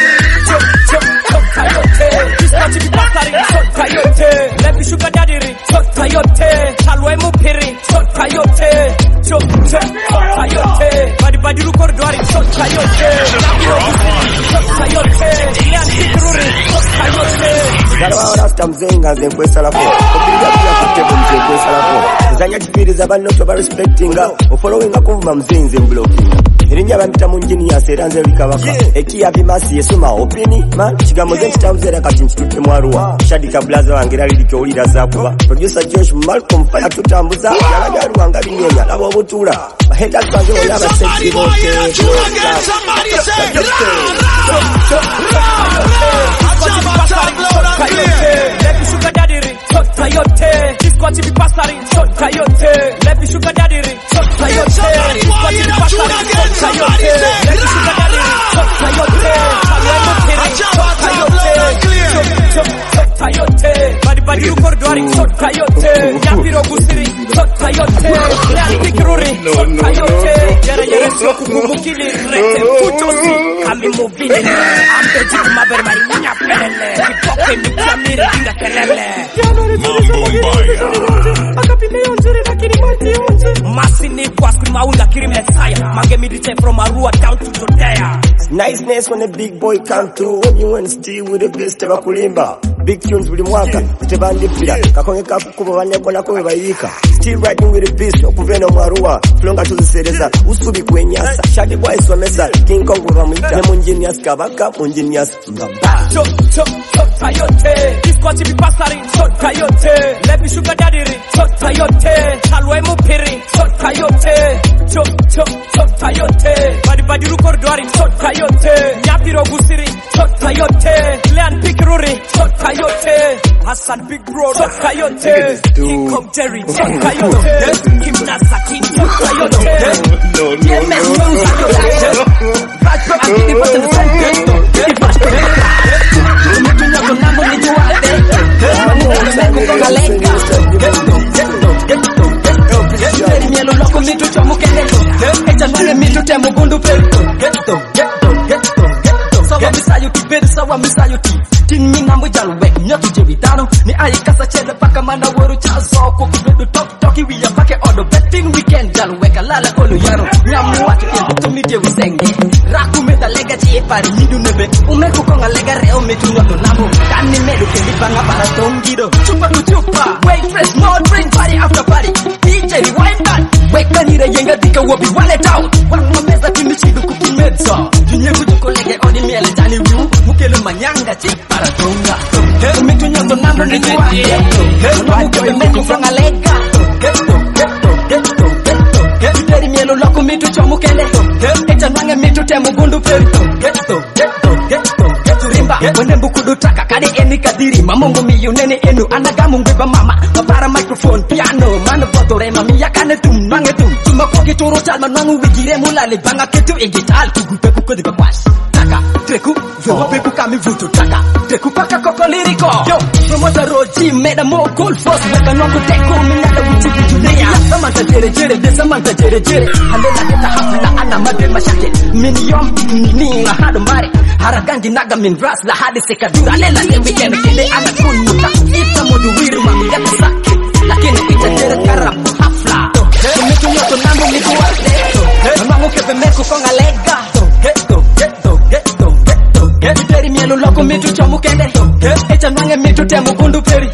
this party be battering, shot coyote. Let me sugar daddy ring, shot coyote. Chalwe mupiri, shot coyote. Shot coyote. Badi rukor doari, shot coyote. Shot coyote. Ilian hitruri, shot coyote. Galwa rasta mzenga zemkwesa lafo. Kupiga pia kutebo mzenkwesa lafo. Zanya kipiri za bano toba respectinga. Ufollowinga kuvuma mzinzi mblocking. Irinya bamita munjini ya seranze likabaka. Eki ya bimasi yesuma opini. Man, chigambo zenchi tamzera kati nchitute mwaruwa. Shadika blaza wangira lilikyo ulira zakuba. Producer Josh Malcolm Fire tutambuza. Yalaga ruwanga binyenya labo butula. Maheta kwanze olaba sexy bote. Let me sugar daddy ring, shot chota yote. Disco TV pasari, chota yote. Let me sugar daddy ring, chota yote. Disco TV pasari, chota yote. Let me sugar daddy ring, chota yote. Chota yote. Chota yote. Badi ukordwari, chota yote. Yapiro gusiri, chota yote. Lani pikiruri, chota yote. Yere sio kukumukili rete kutosi. Kami movini, ampe jitu maberbari nyapelele. Kipoke mikiamiri inga kelele. Masini kwa skuli maunda kiri mesaya. Mange midite from Arua down to Jodea. Niceness when a big boy come through. When you want to steal with the best of a kulimba. Big tunes buli mwaka tebandi pira kakonge kakuba banyagona ko bayika still riding with the beast okuvena mwarua flonga tuzisereza usubi kwenyasa shadi boy somesa king kong bamwita ne munjinias kabaka munjinias mbamba chota yote disco TV pasari chota yote let me sugar daddy ring chota yote halwe mupiri chota yote chota yote badi rukordwari chota yote nyapiro gusiri chota yote lean pikiruri chota yote Hassan Big Bro chota yote King Kong Jerry chota yote Kim Nasa King chota yote DMS chota yote Rajko akini bote na sante Ifashko Mutunya konambo ni juwade Mwengu konga lenga Seri mielo loko mitu chomu kenelo Echa nwane mitu temu gundu perito Sawa misayuti beri sawa misayuti Tin mi ngambo jalwe nyotu jebitano Ni ayi kasa chele paka mana woru chaso Kuku bedu toki wiya pake odo Betting weekend jalwe kalala kolu yaro Nyamu watu yendo tumi jewi senge Raku meda lega chie pari nidu nebe Umeku konga lega reo mitu nyoto nambo Tani medu kemi banga para tongido Chupa kuchupa Wake fresh no drink party after party DJ rewind that Wake kanire yenga dika wobi wallet out Wangwa meza kimishidu kukimedza Junye kujuko lege odi miele tani wiu Mukelu manyanga chik para tonga Umitu nyoto nambo ni juwa Wajo imeku fronga lega Teri mielu loko mitu chomu kele Echa nwange mitu temu gundu perito Rimba wende mbukudu taka kade eni kadiri Mamongo miyu nene enu anagamu ngweba mama Mapara microphone piano Mano boto rema miya kane tum nwange tum Tuma koki toro chalma nwangu wigire mulale Banga ketu egital tugupe kukodi bakwash Taka treku Vewa peku kami vutu taka Treku paka koko liriko Yo Promoter Roji made a more cool force Weka nwangu teko minada uchi kujuleya Samanta jere jere de samanta jere jere Halela kita hafla ana madre mashake Miniyom nini nga hado mare Haraganji naga min ras la hadi sekadura Lela ne weekend kide ana kunuta Ita modu wiru mami yata saki Lakini ita jere karapu hafla Kumitu nyoto nambu mitu wate Mangu kepe meku konga lega Teri mielu loko mitu chomu kende Echa nwange mitu temu gundu peri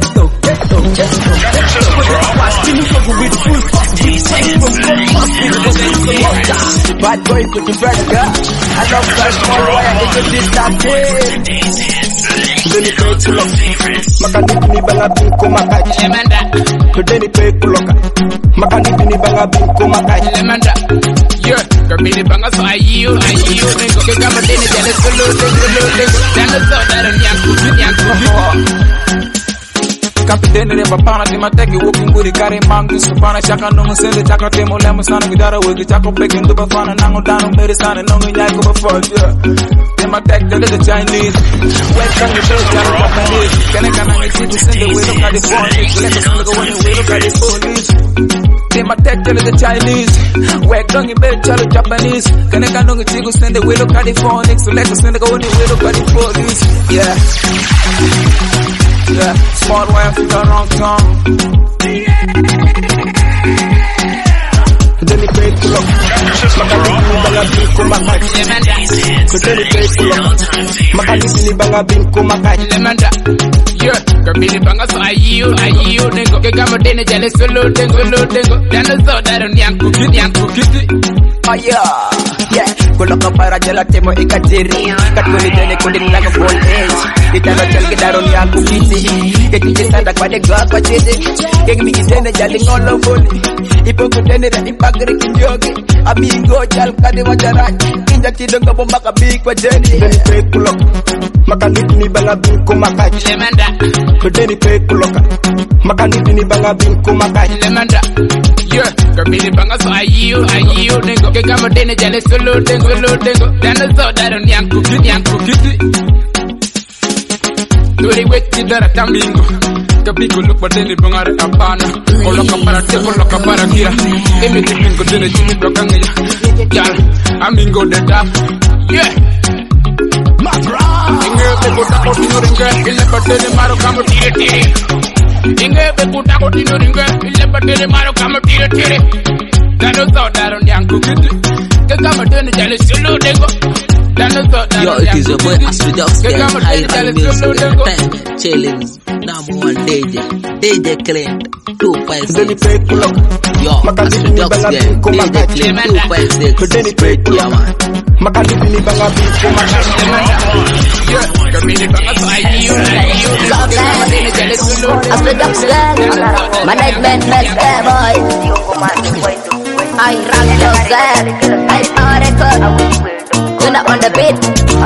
Bad boy put the brother girl I love that small boy I get this that Kudeni kwe kuloka Makanipi ni banga binko makaji Kudeni kwe kuloka Makanipi ni banga binko makaji Yeah, kabili banga so ayu Nengo kegama deni jale sulu Dana so dara nyanku Kapitene de papana de mateki walking guri kare mangu supana chaka nungu sende chaka temo lemu sana gidara wigi chako peking duba fana nangu danu meri sana nungu nyai kuba fuck yeah de mateki de the Chinese wet kangi base jalo Japanese kene kanangi chiku sende we look at the phone leko sende go when we look at the police de mateki de the Chinese wet kangi base jalo Japanese kene kanangi chiku sende we look at the phone leko sende go when we look at the police yeah, smart wife with the wrong tongue. Kudeni kwe kuloka Makanipi ni banga binko makaji Kudeni kwe kuloka Makanipi ni banga binko makaji Yeah, kabili banga so ayu Nengo kegama deni jale sulu Dana so dara nyanku kiti Oh yeah Kuloka para jala temo ikajiri Katweli dene kundin laga ball age Itano chal kidaron yanku kiti Kekiji sanda kwa de gwa kwa chiti Kegi miki dene jali ngolo boli Ipo kutene ra ipagri kinjogi Amigo jal kade wajaraj Inja kidonga bomba kabik wa jeni Deni pekulok Makaniti ni banga binko makaj Lemanda Deni pekuloka Makaniti ni banga binko makaj Lemanda Yeah, kabili banga so ayu dengo Kekama dene jale solo dengo Dana so daro nyanku kiti Dori weti dara tamingo Kabiko look but dene banga re apana Oloka para teko loka para kira Emi tipingo dene chimi doka ngaya Yal, amingo de tap Yeah Inge bekuta kotino ringe Ile batene maro kamo tiri Inge bekuta kotino ringe Ile batene maro kamo tiri Dano so daro nyanku kiti Kekama dene jale solo dengo Yo, it is your boy Astro Jocks Gang, High Run Music Entertainment, Chillings, #1 DJ Clint, 256. Yo, Astro Jocks Gang, DJ Clint, 256, straight here, man. Makaniti ni banga binko makaj Astro Jocks Gang, management best boy. I run your gang, I record. You're not on the beat.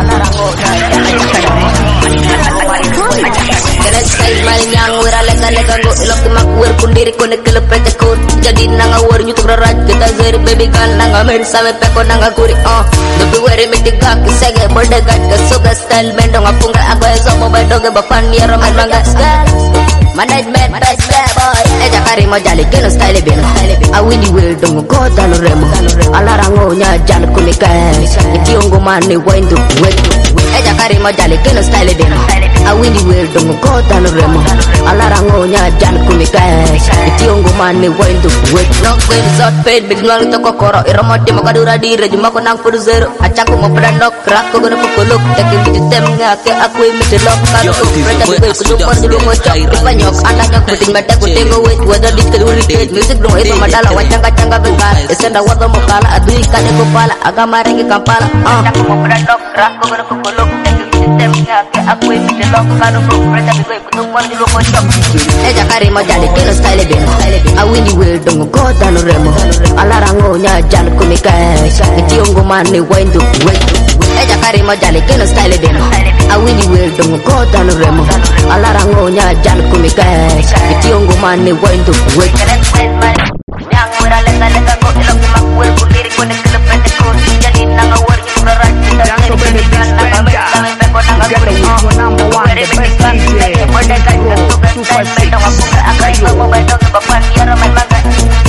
Kena style maling yang wira lega go ilok mak wir kundiri kone kelep petekun. Jadi nanga war nyutuk raraj kita zeri baby kan nanga mer same peko nanga kuri Tapi were mitiga kisege bode gat kesuga style mendong apunga agoy sopo bedoge bapan ya roman manga Management best boy. Eja kari mo jali keno style bin. Awini will dong go tanu remo. Alarango nya jal kumikas. Itiongo mani windu wetu. Eja kari mo jali keno style bin. Awini will dong go tanu remo. Alarango nya jal kumikas. Itiongo mani windu wetu. No queen shot paid big long to kokoro. Iromoti mo kadura di rejuma ko nang puru zero. Achaku mo pedandok rako gono pukuluk. Taking bitu tem ngake aku imitilok. Kalau kupreta bigoy kudupon dulu mo chok. Ipanyo anaknya kuting mata kuting wait whether di keluri date music dong itu madala wacanga bentar isenda wado mokala adui kane kopala agama rengi kampala aku mau pedandok rako gono kukuluk tem ngake aku imitilok kalau kupreta bigoy kudupon dulu mo chok eja kari mo jali keno style bin awini will dong go tanu remo alarango nya jal kumikas itiongo mane windu wetu eja kari mo jali keno style bin awini will dong go tanu remo alarango nya jal kumikas itiongo mane windu wetu yang wira lega go ilok mak wir kundiri kone kelep petekun jadi nanga war nyutuk raraj kita zeri baby kan nanga mer same peko nanga kuri #1 the best DJ bode gat kesuga style mendong apunga agoy sopo bedoge bapan ya roman manga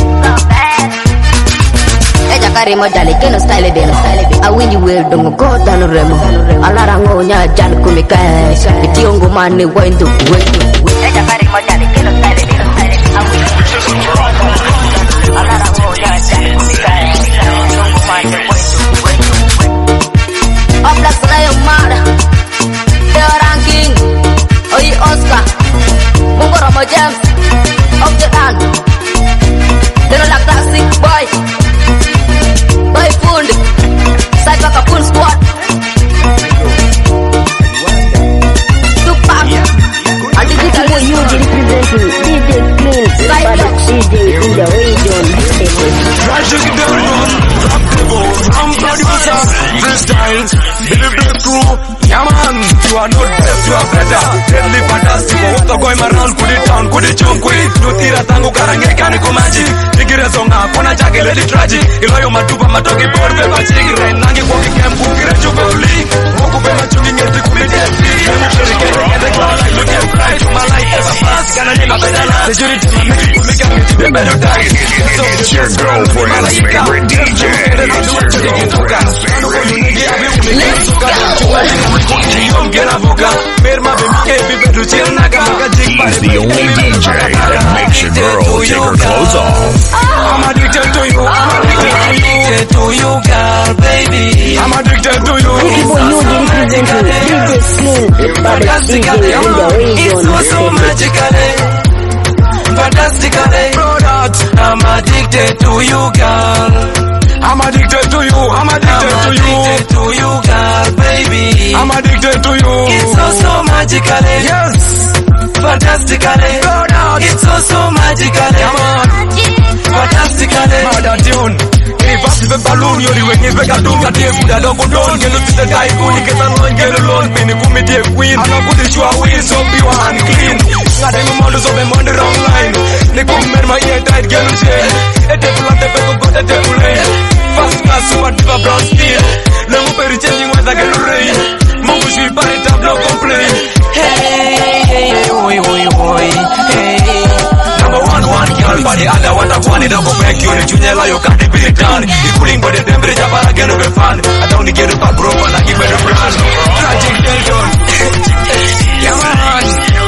Eja kari mo jali keno style bin awini will dong go tanu remo alarango nya jal kumikas itiongo mane windu wetu Eja kari mo jali keno style bin awini alarango nya jal kumikas itiongo mane windu wetu Oblak Rayo Mara Theo Ranking Oi Oscar Mungo Romo James Objekan Denola Classic Boy Boy Fund Cypher Kapun Squad Tupac A digital music representing DJ Clean Cypher DJ in the region Freestyles, believe the crew. Yeah man, you are not best, you are better. Deadly fantastic, what are going around? Could it down, could it jump quick? No tira tango karange kani kumaji. Tigire songa, kona jage lady tragic. Iloyo matupa matoki por pepa chigi. Renangi walking camp, kukire chupa uli. Woku pema chungi ngeti kubiti FD. Yemi shurike, ende kwa like, look at cry. Chuma like, ever fast, kana nima pedala. Security, make a miti be better die. It's your girlfriend's favorite DJ. It's your girlfriend's favorite. Let's go. He's the only DJ that makes your girl take her clothes off. I'm addicted to you. I'm addicted to you, girl, baby. I'm addicted to you. It's so magically, fantastically. I'm addicted to you, girl. I'm addicted to you. I'm addicted to you. I'm addicted to you, girl, baby. I'm addicted to you. It's so magically. Yes. Fantastically. It's so magically. Come on. Fantastically. Mother tune. If I Silver balloon, you're the way you make a do a day food. I don't go down, get to the guy who you get along, get alone. Been a comedy queen, I'm not good at you away, so be one clean. Got them models of them on the wrong line. They come in my ear tight, get to jail. A devil at the back of the devil lane. Fast class, super duper brown steel. No more changing when I get to rain. Mungu should buy it up, no complain. Hey, oi, oi, oi, hey. Number one girl, but the other one that one, it don't go back. You're a junior, you can't be it done. You couldn't go to the temperature, but I get to be fun. I don't get it back, bro, but I give it a brand. Tragic tension. Come on.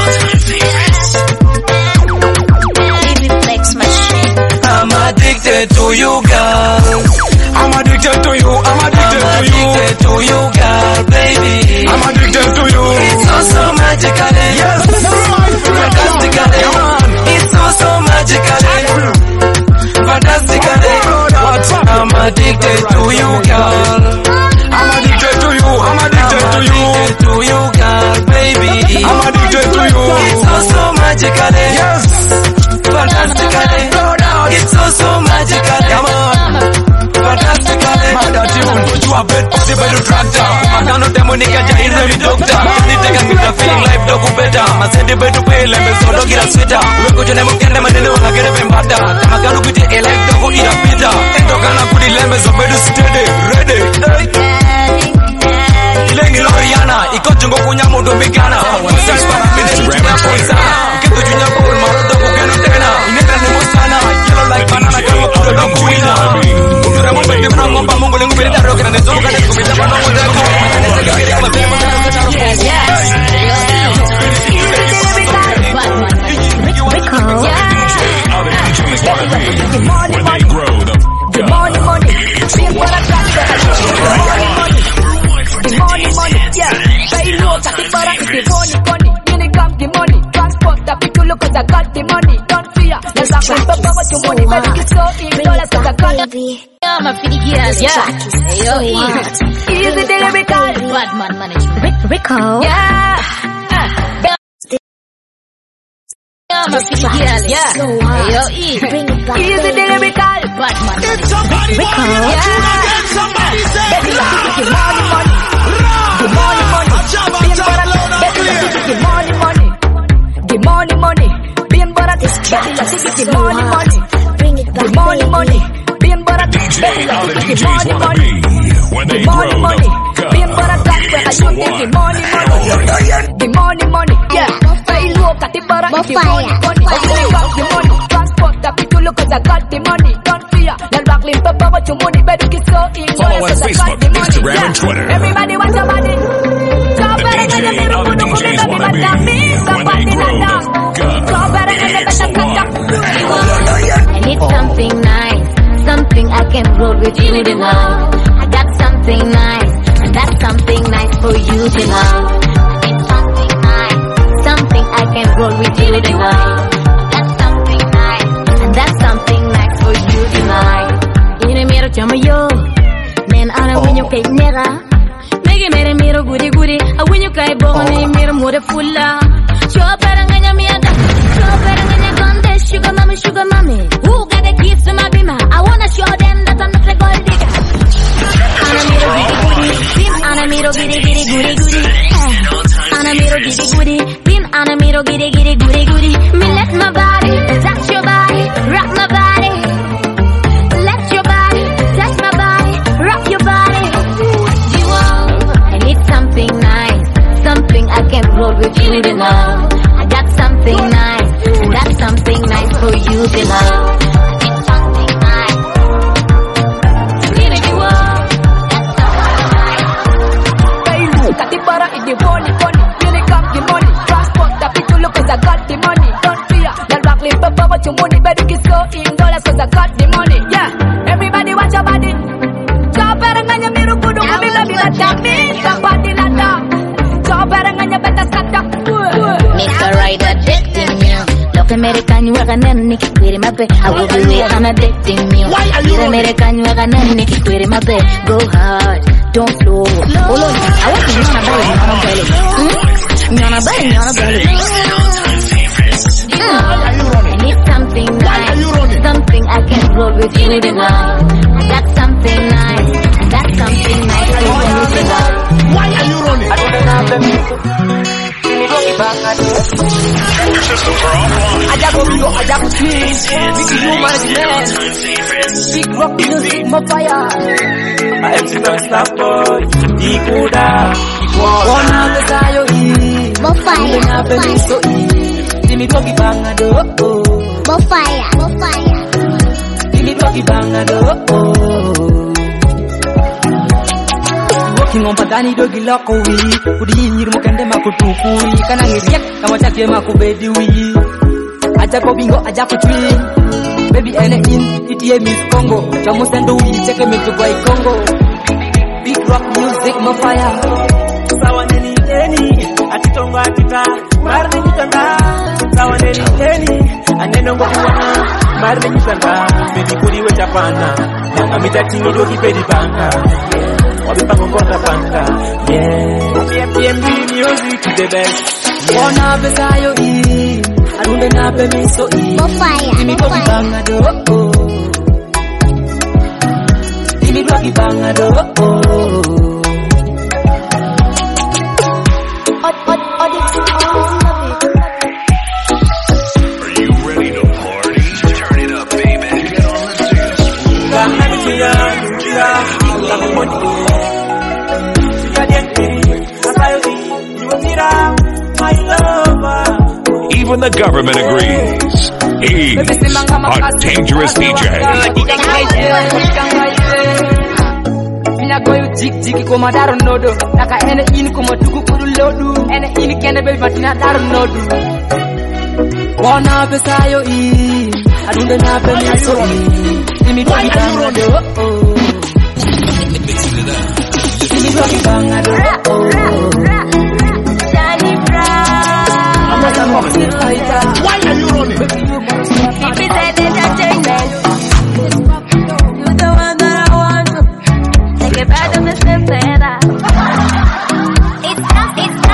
I'm addicted to you, girl. I'm addicted to you. I'm addicted to you. I'm addicted to you, girl, baby. I'm addicted to you. It's so magical. Yes. Fantastically. It's so magically. Fantastically. What? I'm addicted to you, girl. I'm addicted to you. I'm addicted to you. I'm addicted to you, girl, baby. I'm addicted to you. It's so magically. Yes. Fantastically. It's so magical. Come on. Fantastically. Mother tune. Put you a bed possible to tractor. I cannot demonic a giant heavy doctor. Only take a bit of feeling life dog better. I send the bed to pay like a sort of get a sweater. We go to them again and then I get a bit better. I'm gonna put a life dog eat a pizza. And dog gonna put the lemons of bed steady. Ready. Lengi Loriana. Iko jungo kunya mundo migana. Search para minute. Get to junior bowl. Maroto kukeno tena. Ineta ni musana. Like banana kama kudo na kuina. Kura mo bende mna ngomba mungu lengu bende daro kana nezo kana kubita bana mo dako. When they grow the money. See what I got. The money, yeah. Pay low, got the para, the money. When it come the money, transport the people look at I got the money. Don't fear. Let's act like Papa, what you money, but it's so easy. Let's act like baby. I'm a figure, yeah. Yo, easy lyrical. Badman management. Rico. Yeah. I'm a figure, yeah. Yo, easy lyrical. Badman management. Rico. Yeah. Somebody say, the money. The money. Being but at this baby, the money. Bring it back, the money. Being but at this baby, the money. When they grow the Being but at that, I should get the money. Yeah. Pay low, got the para, the money. Transport the people look at I got the money. Don't fear. Then rock limp up what your money, better get so in. Follow on Facebook, Instagram, and Twitter. Everybody watch your money. The DJ, other DJs wanna be when they grow I need something nice, something I can roll with you tonight. I got something nice, and that's something nice for you tonight. I need something nice, something I can roll with you tonight. That's something nice, and that's something nice for you tonight. In a mirror, chama yo, man, I don't win your cake, nigga. Make it mere miro goody. I win you kai boni miro more fulla. Show paranganya miada. Show paranganya gonde sugar mommy. Who got the keys to my bima? I wanna show them that I'm not a gold digger. Ana miro giddy goody. Ana miro giddy goody. Bim ana miro giddy. Me let my body touch your body, rock my body. Let your body touch my body, rock your body. Something nice, something I can roll with you tonight. I got something nice, and that's something nice for you tonight. I need something nice. Give you all, that's something nice. Hey, look at the para in the money. Really got the money. Transport the people look cause I got the money. Don't fear, that rock limp up what your money. Better get so in dollars cause I got the money. Yeah, everybody watch your body. Paranganya miru kudu kabila bila dami somebody lada. So paranganya beta sata. Mr. Rider dating me. Look American you aga nanni kwere mabe. I will be way I'm addicting me. Look American you aga nanni kwere mabe. Go hard, don't slow. Hold on, I want to nyana belly. I need something nice, something I can roll with you tonight. I got something Big rock music, more fire. I'm still stop boy. Ikuda, Wana besayo more fire. Ina beliso Timi dogi banga do. More fire. Timi dogi banga do. Walking on padani dogi loko wi. Kudi nyiri mukende makutukui. Kana ngiriek kama chake makubedi wi. Aja ko bingo aja ko twi. Baby ene in itie Miss Congo. Chamu sendo wi cheke metu kwa Congo. Big rock music more fire. sawa neni atitongo atita marne nyitanda sawa neni aneno ngwana marne nyitanda baby kuri we chapana amita tingi dogi pedi banga wabi pangongota banga PMP music the best Wana besayo Arunde na pemiso More fire. Timi dogi banga do. Timi dogi banga do. Are you ready to party? Turn it up, baby. Get on the dance Even the government agrees. He's a dangerous DJ. Go you jig koma daru nodo naka ene in koma tuku kuru lodu ene in kende baby matina daru nodu wana besayo adunde na pemiso timi dogi banga do timi dogi banga do Johnny Brown. Why are you running? If it's entertainment, you're the one that I want to. Take it back to the center. It's not.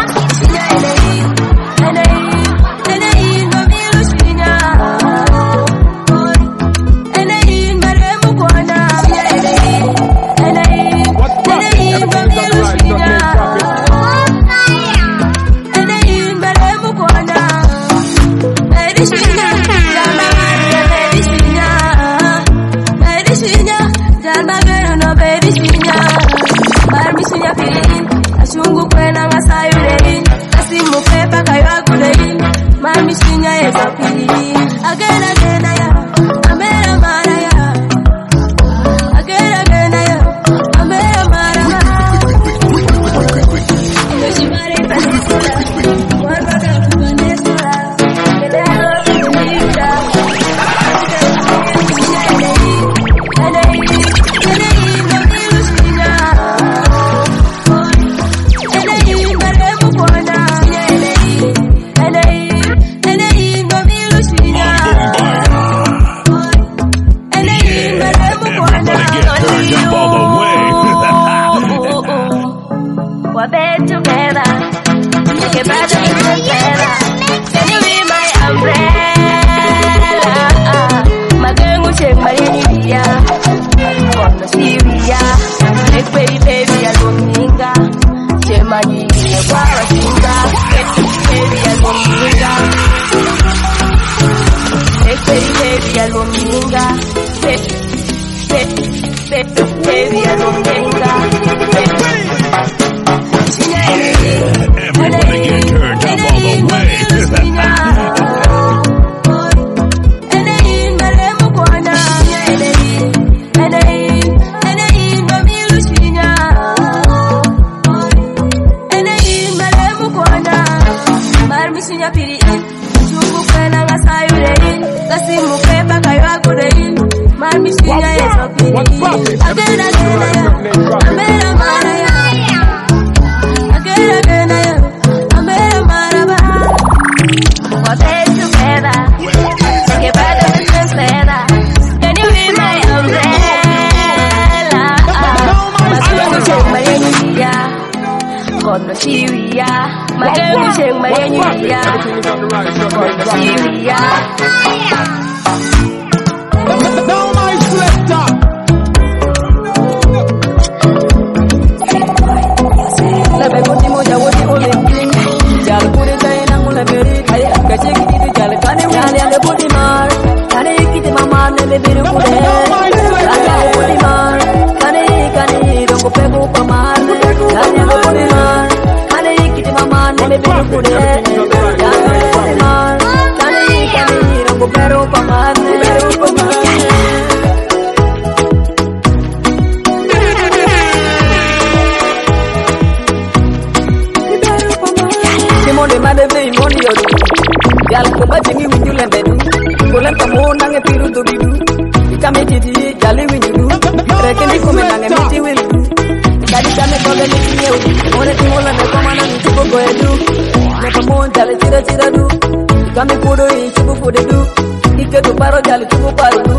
Everybody get turned up all the way. Chamiti, Jolly will do. Reckon the woman and a meeting will do. Daddy Jame for the meeting you. More than all and the common and to go and do. Never more Jolly Tira do. Come and put in Chubu for the do. He get to Paro Jolly to Paro do.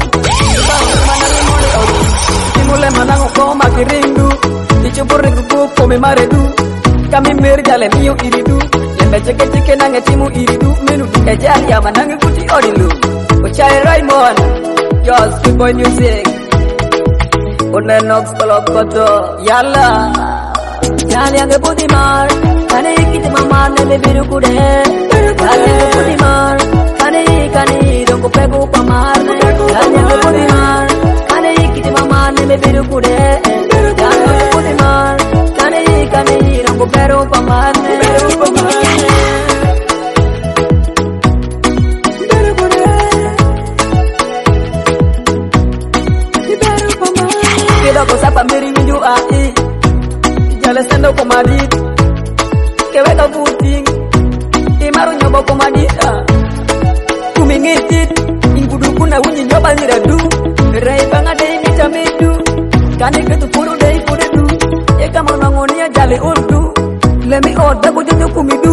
Timule Manango Koma Kirindu. The Chubu go for me Maredu. Come in Mary Jale Mio Iridu. Let me check chicken and a Timu Iridu. Menu Kajaria Mananga Kuti Orilu. Ochai Raymond. Your sweet boy music. One knocks Kolokoto. Yalla. Yalla and the booty mar. Kane kiti mama nebe biru kude. Yalla and the booty mar. Kane dongo pego pamar. Yalla and the booty mar. Kane kiti mama nebe biru kude. Yalla and the booty mar. Kane dongo pego pamar. Cosa pa meri windu ai jala sendo ko madit ke weta puting e maru nyobo ko madita kumingitit ingudu kuna wunyi nyoba nira du rai banga dei mitamedu kane ke tu puru dei puredu e kama nangonia jale urdu lemi oda ko jojo kumidu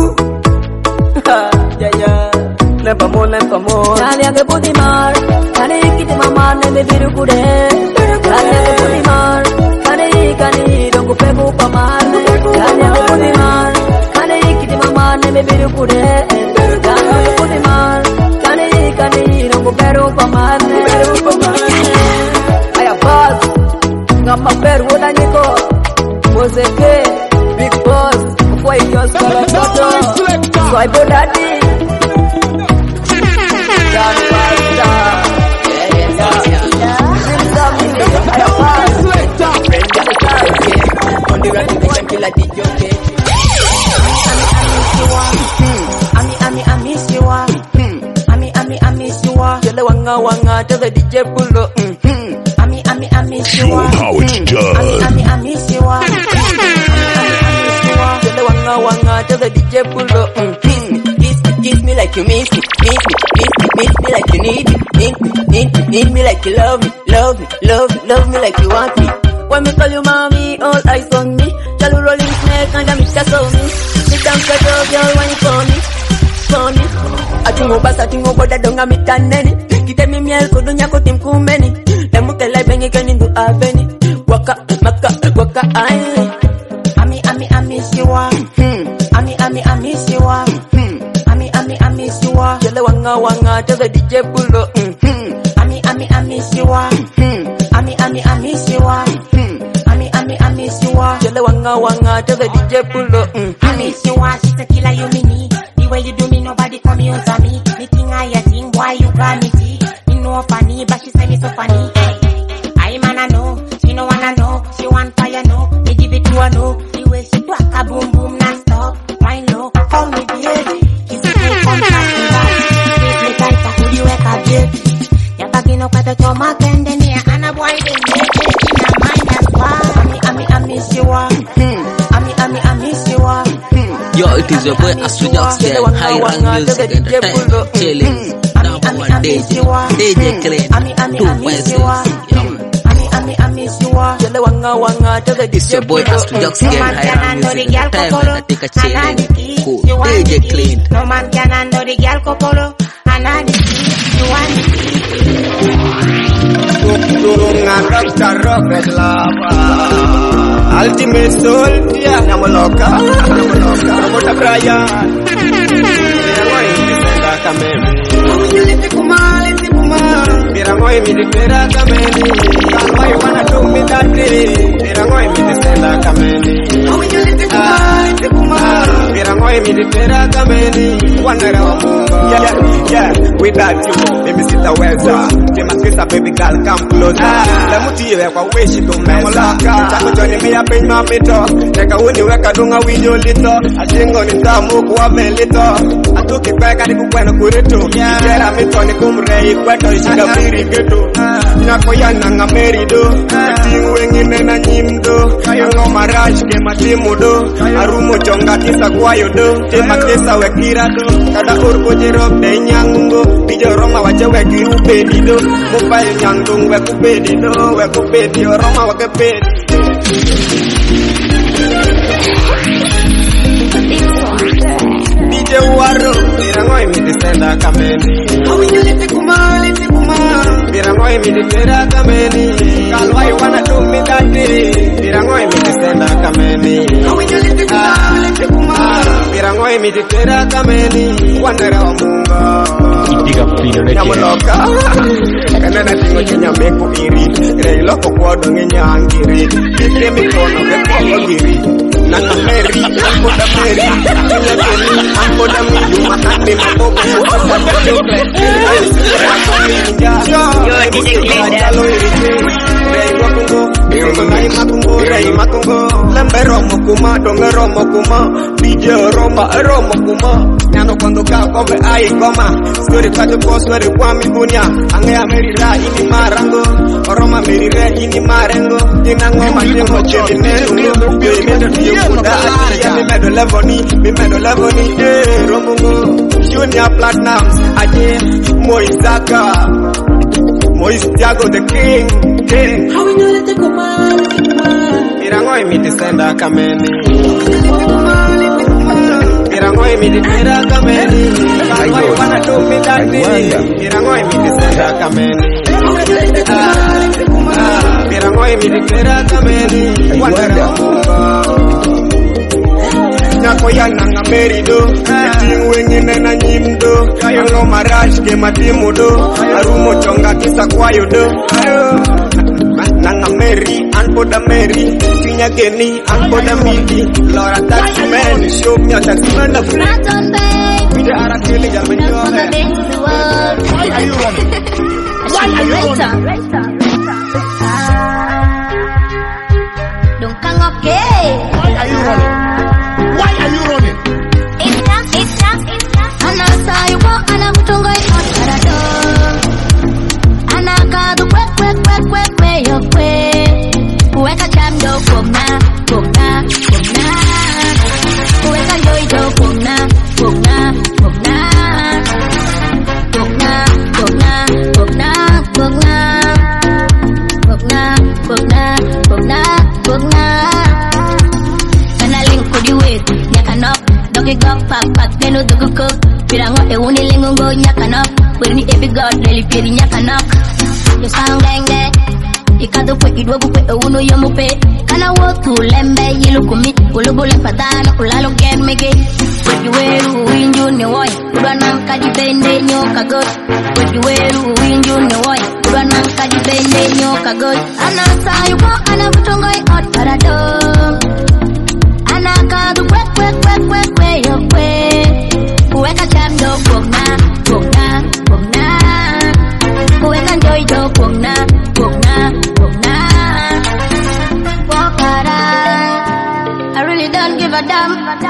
ya lempa mo jale age bodi mar kane kiti mama ne biru kude kane bodi mar kane dongo pego pamar kane bodi mar kane kiti mama ne biru kude kane bodi mar kane dongo pego pamar aya boss ngama peru daniko Bozeke big boss kwa hiyo sala toto kwa bodadi Wanga to the DJ Pulo. I miss you. How it's done. I miss you. Wanga to the DJ Pulo. Kiss me like you miss me. Miss me like you need me like you love me like you want me. When me call you mommy, all eyes on me. Chalu rolling snake and I miss you so me. Sit down, girl, when you call me. Atingo basa tingo boda donga mitaneni. Kite mi miel kudunya kutim kumeni. Lemuke lai bengi kenindu aveni. Waka ai. I miss you. I miss you. I miss you. Jele wanga to the DJ Pulo. I miss you. I miss you. I miss you. Jele wanga to the DJ Pulo. I miss you. She's a killer you me. The way you do me, nobody come here to me. Me think I think why you got me see. Me know funny, but she say me so funny. Hey, I man know, she no wanna know. She want fire no, me give it to her no. The way she talk a boom boom non stop. Why no? Call me baby. Kiss me from Kiss me tight, I could you wake up baby. Ya baggy no kwata to my kende ni ana boy dey make it in my mind as well. I miss you. I miss you. Yo, it is your boy Astro Jocks getting high rank music entertainment chillings. Number one DJ Clean 2.6. It's your boy Astro Jocks getting high rank music entertainment. I take a chilling. Cool. DJ Clean. No man can handle the girl kokoro. Anani, you want Ultimate soul, yeah, Namoloka, Namota Brian. Birangoy mi di pera kameni. Why you wanna do me that way? Birangoy mi di pera kameni. Birangoy mi di pera kameni. Wonder yeah, without you, let me sit a weather. Jema kisa baby girl come closer. La muti yewe kwa wishi tumesa. Chako joni mi ya penye mapito. Neka uni weka dunga winyo lito. Ashingo ni tamu kuwa melito. Atuki kweka ni kukweno kurito. Jera mito ni kumrei kweto ishiga piri geto. Nako ya nanga merido. Tingu wengine na nyimdo. Yango marash ke macho matimo do arumo chonga kisa kwayo do tema kesa wekira do kada urgo jerok de nyango bijo roma wache weki upedi do mobile nyangdung wekupedi do wekupedi roma wakepedi DJ Waro birangoi mi disenda kameni awinyolete kumali birangoi mi disenda kameni kalwai wana do me that day birangoi mi disenda kameni awinyolete kumali birangoi mi disenda kameni wandera wa munga ipiga pino ne nyamuloka kana na tingo chinya meku iri reilo ko kodo nganyangiri kike mikono ke kodo giri nana meri amboda meri amboda meri makati maboko yo DJ Makungo lembero mokuma dongero mokuma video romo kuma nyano cuando ka kobe ai koma story kate post story kwa migunya ange amerira ini marango roma merire ini marengo dinango mandengo chedinero bimendo tiuda ya mimedo levoni romungo junior platinums aje Moisaka Moise Thiago the king how we know that the command Mirangoi mi disenda kameni Mirangoi mi disenda kameni Mirangoi wana do mi dati Mirangoi mi disenda kameni Mirangoi mi disenda kameni Wanda Nako yana ngamerido Tiwengine na nyimdo Kayo marash ke matimudo Arumo chonga kisa kwayo do Nanga Mary, Anboda Mary, Tinya Geni, Anboda Midi, Laura Taxman, show me a Taxman of Flaton Bay. We are killing them in your head. Why are you running? Why are you running? Don't come okay. Why are you running? Why are you running? It's not. And I saw you walk and I'm going on. And I got the quick. Weka chamdo kumna Weka joido kumna Kana link kudi wet nyaka nok dogi gok pak peno dogo ko pirango e woni lengongo nyaka nok werni ebi god leli piri nyaka nok yo sound gang ikado kwe idwogu kwe uno yomupe kana wotu lembe yilukumi ulubule patano ulalo get mege weru winju ne woy udwanam kadi bende nyoka god weru winju ne woy udwanam kadi bende nyoka god anasa yuko anabutongoi ot parado anakadu kwe yokwe uweka chamdo pogna uweka njoido pogna I really don't give a damn.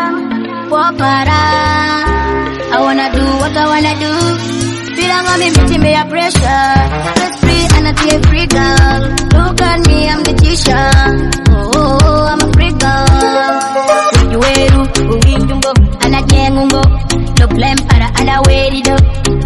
I wanna do what I wanna do. Feel I'm meeting me a pressure. Stress free and a tear free girl. Look at me, I'm the teacher. Oh, I'm a free girl. You weru, uwinjungo, anajengungo. No blame para anawerido.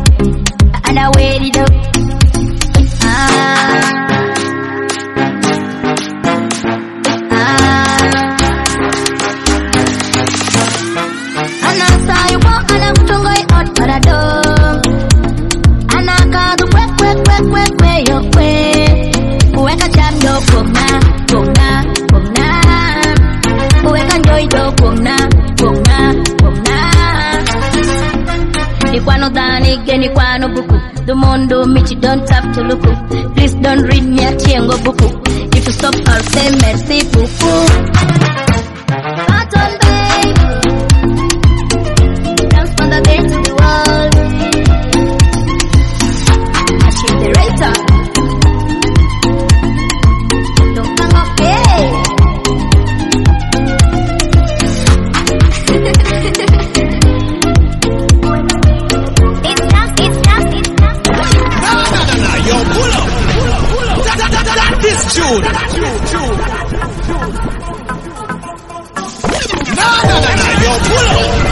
Ni kwano buku the mondo michi don't have to look. Please don't read me a tiengo buku. If you stop I'll say merci beaucoup. Cotton Bay, dance from the day to the world. Achieve the racer. Don't come okay. Yo, pull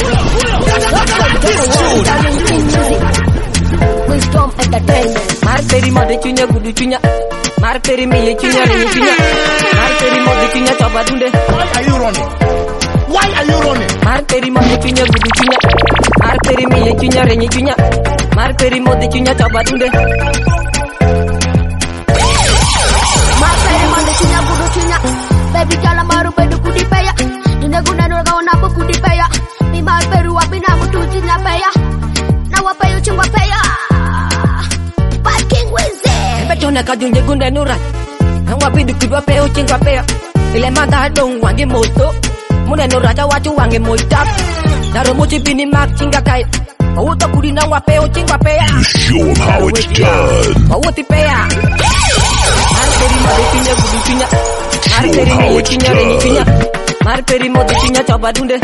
up. Wisdom Entertainment. Marperi mode chunya gudu chunya. Marperi miye chunya renyi chunya. Marperi mode chunya coba dunde. Why are you running? Why are you running? Marperi mode chunya gudu chunya. Marperi miye chunya renyi chunya. Marperi mode chunya coba dunde. Marperi mode chunya gudu chunya. Baby jala maru bedu kudi peya. Dine guna nurga onapo kudi peya. Mi marperi wapi na mutu chunya peya. Na wapeyo chingwa peya. King Wizzy. Betona kajunje gunda nurat. Hangwa bidu kudwa peo chingwa peo. Ile manda dong wangi moto. Mune nuraja watu wangi moitap. Naro muchi bini mak chinga kai. Mawuto kudi na wapeo chingwa pea. Show them how it's done. Mawuti pea. Marperi mode chunya gudu chunya. Marperi miye chunya renyi chunya. Marperi mode chunya coba dunde.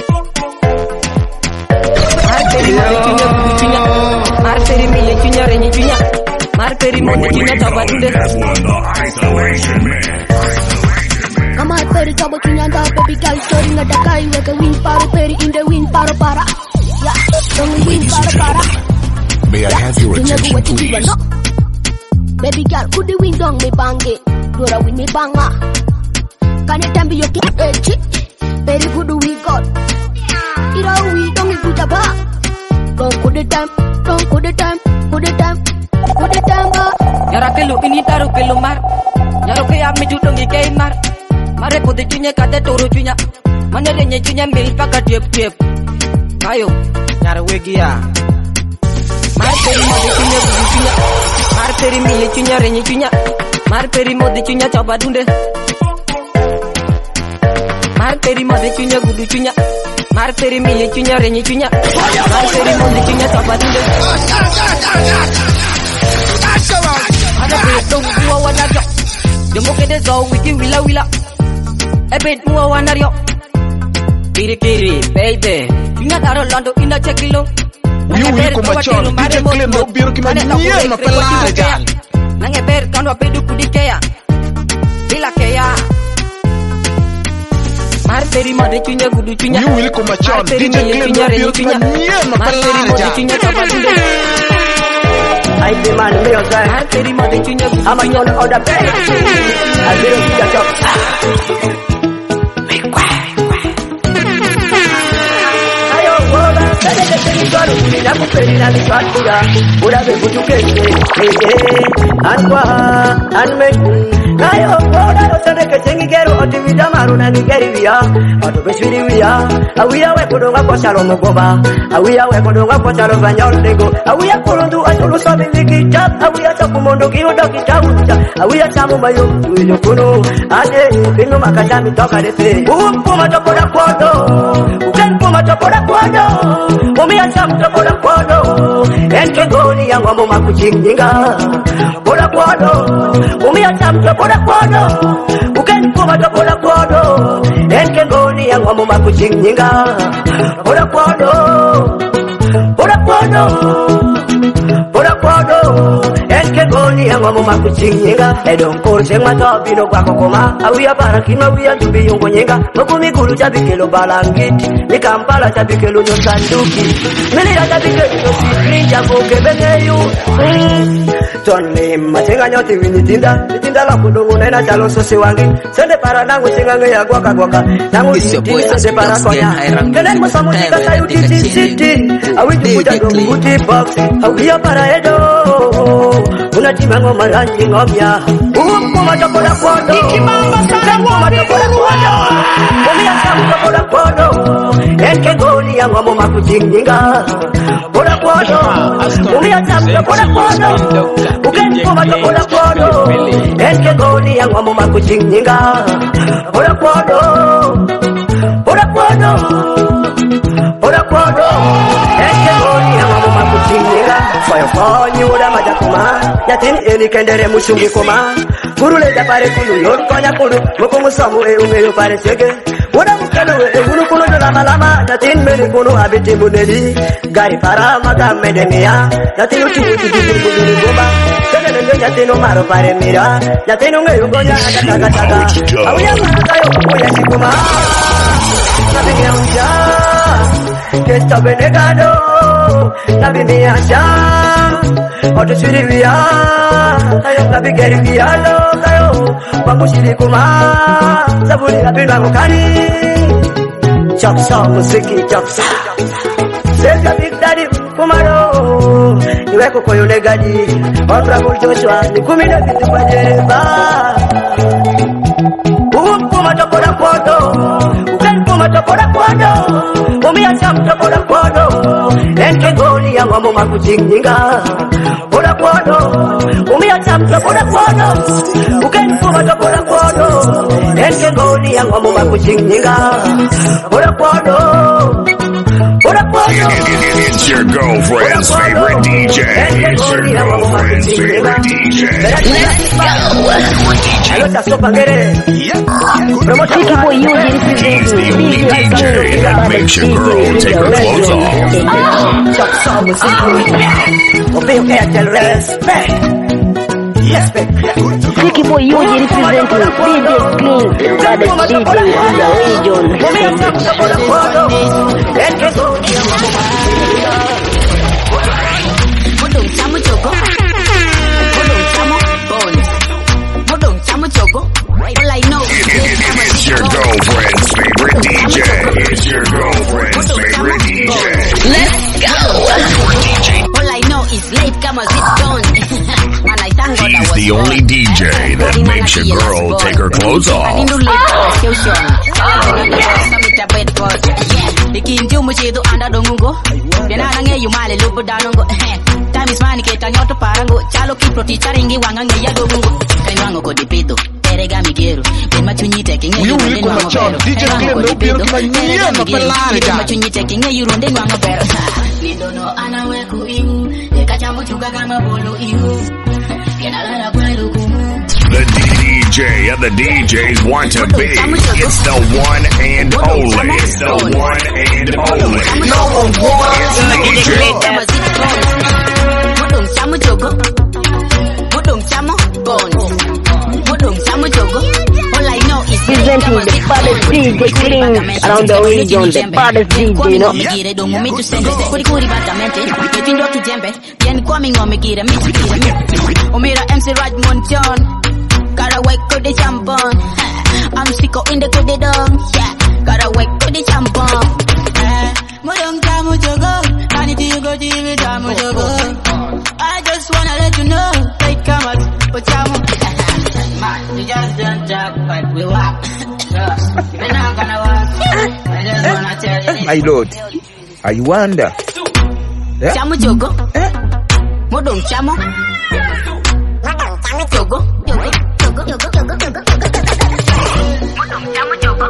Marperi mode chunya gudu chunya. Marperi miye chunya renyi chunya. Marperi mode chunya coba dunde. Come on, Perry, coba chunya da baby girl story ngada kai weka win paro Perry in the win paro para. Yeah, don't win paro para. May I have your attention, please? Baby girl, could the win dong me bange? Dora win me banga. Can you tell me your age? Perry good we got. Ira we dong is good ba. Don't put the time, don't put the time, put the time, put the time ba. Yara kelu ini taru kelu mar. Yaro ke ami judongi ke mar. Mare pode chunya kate toro chunya. Mane renye chunya mil paka tiep tiep. Kayo Nyara wegi ya. Marperi mode chunya gudu chunya. Marperi miye chunya renye chunya. Marperi mode chunya coba dunde. Marperi mode chunya gudu chunya. Marperi miye chunya renye chunya. Marperi mode chunya coba dunde. Ada bedong gua wanario. Demo kede zo wiki wila wila. Ebet mua wanario. Kiri kiri baby. Ingat taro londo ina chekilo. You kumachon, DJ Clem no biro kima nyel mapelare jan. Nange ber kanwa pedu kudikeya. Bila keya. Marperi mode chunya gudu chunya. You will kumachon, DJ Clem no biro kima nyel mapelare jan. I demand me your guy. I'm a young order pay. I didn't see that up. Nayo boda otende kechengigero otivida maruna nigeriya otobeshwiriya awiya we kodonga kwa shalo mogoba awiya we kodonga kwa shalo banyolego awiya kurundu atulu sabindiki jab awiya takumondo kiyodo kitauja awiya tamu mayo tuyo kuno ade kinu makashami toka depe upuma tokoda kodo ukempuma tokoda kodo umiya tamu tokoda kodo enke goni ya ngombo makuchinginga koda kodo umiya tamu tokoda kodo ukempuma tokoda kodo enke goni ya ngombo makuchinginga koda kodo koda kodo koda kodo enke goni ya ngombo makuchinginga edon korse matobi no kwa kokoma awiya barakino awiya dubi yongo nyenga mokumi gulu jabikelo balangiti nikampala jabikelo no sanduki melira jabikelo no sitrinja bokebengeyu tonne matenga nyoti winitinda nitinda la kudungu nena chalo sosi wangi sende para nangu singange ya gwaka gwaka nangu nitini sende para konya kene musamu tika sayu titi awiti kuja donguti boxi awiya para edo unatima ngoma ranji ngomya ukuma tokoda kodo ukuma tokoda kodo umiya samu tokoda kodo enke goni ya ngoma makuchinginga koda kodo umiya samu tokoda kodo ukuma tokoda kodo enke goni ya ngoma makuchinginga koda kodo koda kodo koda kodo enke goni ya ngoma makuchinginga foyo ura majakuma yatini eli kendere mushungi koma kurule japare kulu yor konya kulu mukumu samu ungeyo pare sege ura mukalo uru kuno lama lama yatin meri kuno abiti buneli gari para maga medemia yatin uti kulu goba tene nge yatino maro pare mira yatino ngeyo konya kaka kaka awya mara kayo konya sikuma Get up in the gado, Nabi me asha, or to see we are, Nabi get we are low, Babushi Kuma, Sabuli Abinakani, Chops on Musiki, Chops. Save your big daddy, Kumaro, you echo for your negadi, or Bravo Joshua, the Kumina Pajeba. Kuma tokora kodo, uken kuma tokora kodo, umi asam tokora kodo, enke goli ya mamo makuchinga, ora kodo, umi asam tokora kodo, uken kuma tokora kodo, enke goli ya mamo makuchinga, ora kodo. It's your girlfriend's favorite DJ. It's your girlfriend's favorite DJ. Let's go. He's the only DJ that makes your girl take her clothes off. Tricky Boy Yuji representing DJ Clean, baddest DJ in the region. Modong chamo chogo, modong chamo chogo. All I know is it's your girlfriend's favorite DJ. It's your girlfriend's favorite DJ. Let's go. All I know is late comers, it's gone. He's the only DJ that makes your girl take her clothes off. Time is money, get on your parango. Chalo keep protecting you, Wanga Yagongo. Kanwango Codipito, Peregami Gero. Then Machuni taking you, DJ Machuni taking you, and then Wanga Bear. We don't know Anna Weku, the Kachamuchuka Bolo, you. The DJ and the DJs want to be. It's the one and only. It's the one and only. No one. It's the DJ. Modong chamo chogo, modong chamo bones, modong chamo chogo. All I know is presenting the baddest DJ Clean around the region, the baddest DJ, you know. MC Raj Monchon, Karawai Kode Champon. I'm Siko in the Kode Dong, yeah. Karawai Kode Champon. Modong chamo chogo, Kaniti you go to chamo chogo. I just wanna let you know, take cameras, but chamo. Man, we just don't talk, but we walk. We're not gonna walk. I just wanna tell you. My lord, I wonder. Chamo chogo, modong chamo. Chogo, chogo, chogo, chogo, chogo, chogo, chogo. Modong chamo chogo.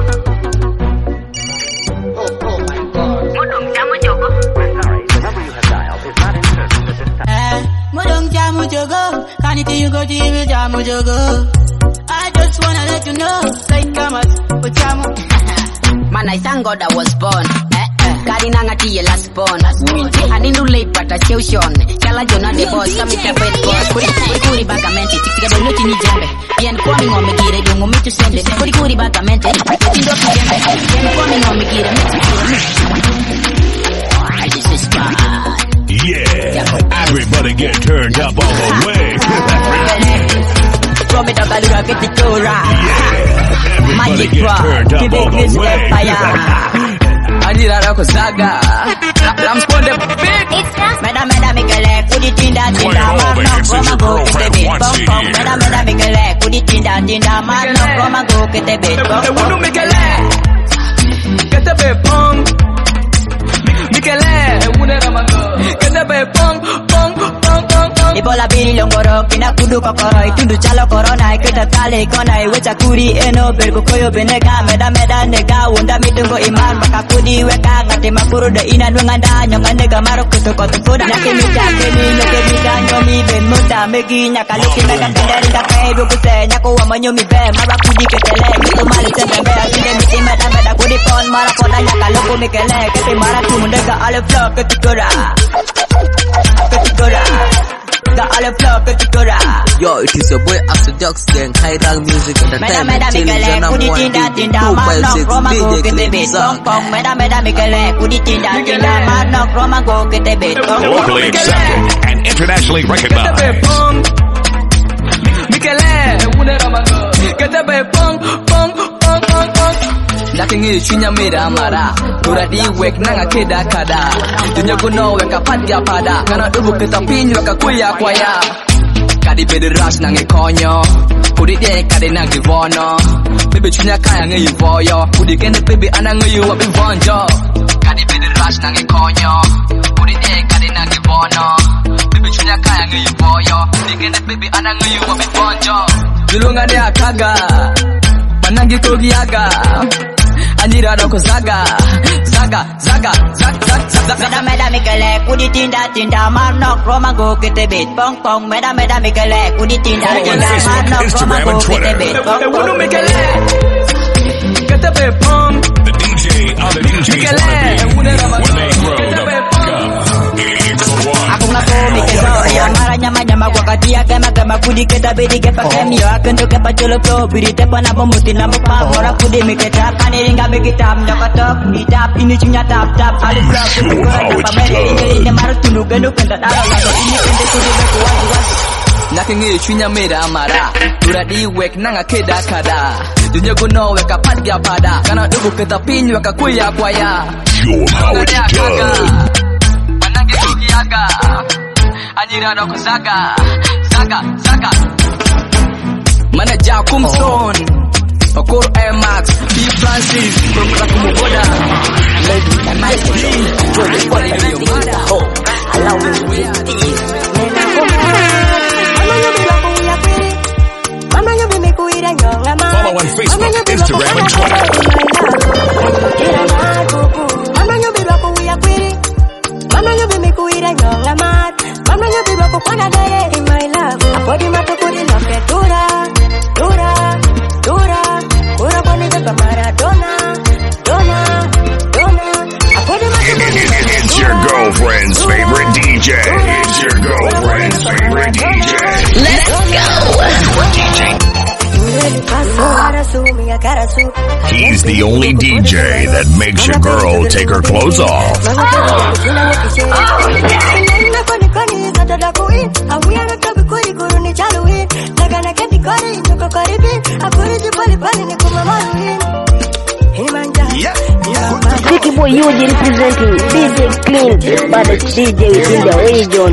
Oh my God. Modong chamo chogo. Modong chamo chogo. Kaniti you go to chamo chogo. I just wanna let you know, like cameras, but chamo. Man, I thank God I was born. Karinanga tiye last born. I didn't do late but I still shone. Kala Jonah the boss, come with the bed boss. Kuri bagamente, tika dono tini jembe. Bien kwami ngome gire dungo mitu sende. Kuri bagamente, tindo jembe. Bien kwami ngome gire mitu. This is fun. Yeah, everybody get turned up all the way. From it up a little get it to right. Everybody get turned up all the way. Adira rako saga. Ramsponde big. Meda mikele kudi tinda mano koma go kete bit bom bom. Meda mikele kudi tinda mano koma go kete bit bom bom. Wunu mikele kete bit bom. Mikele wunu ramago kete bit bom bom bom bom bom. Ibola biri longoro kina kudu kokoro itundu chalo corona iketa kale kona iwecha kuri eno bergo koyo benega meda nega wunda midungo iman maka kudi weka ngate makuru de ina nwanganda nyonga nega maro kuto koto foda nake mita keni nyoke mita nyomi ben muda megi nyaka luki mega tenderi take dubuse nyako wa manyomi be mara kudi ketele mito mali tembe asinde miti meda kudi pon mara pona nyaka luku mikele kete mara tumundega ale flow ketikora the olive flow, Yo, it is your boy After Ducks Gang, High Rank Music Entertainment. Challenge your number 1 DJ, 256 DJ Clean Song. Locally accepted and internationally recognized. Lakingi chunya mira mara Turadi wek nanga keda kada Dunya kuno weka padya pada Kana ubu kita pinyu weka kuya kwaya Kadi bedi rush nangi konyo Kudi de kadi nangi vono Baby chunya kaya ngi voyo Kudi kende baby ana ngi wabi vonjo Kadi bedi rush nangi konyo Kudi de kadi nangi vono Baby chunya kaya ngi voyo Kudi kende baby ana ngi wabi vonjo Julungani akaga Manangi kogiaga Anira doko zaga Meda mikele kudi tinda marno kroma go kete bit pong pong meda mikele kudi tinda marno kroma go kete bit pong pong mikele kete bit pong the DJ on the DJ's Aku ngaku mikelo ya maranya majama kwa katia kema kudi keta bedi kepa kemio akendo kepa cholo flow bidi tepa na bomuti na mpa mora kudi miketa kaniringa mikitam nyokotok nitap ini chunya tap alu flow kudi kapa mere ini maru tunu gendo kenda dalo lato ini kende kudi beku wazi Nakingi chunya mera mara Turadi wek nanga keda kada Dunya kuno weka padya pada Kana dubu keta pinyu weka kuya kwaya Show how it's done. Manangi kukiaga Anira doko zaga Manager Kumson Okoro Air Max B Francis Kumra Kumuboda Lady MIC Jody Wally Video Mada Allow me to tease Follow on Facebook, Instagram, and Twitter. It's your girlfriend's favorite DJ. It's your girlfriend's favorite DJ. Let's go. He's the only DJ that makes your girl take her clothes off. Sticky Boy Yuji representing DJ Clean, baddest DJ in the region.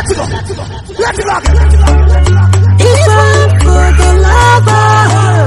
Let's go. Let's rock it. This one for the lover.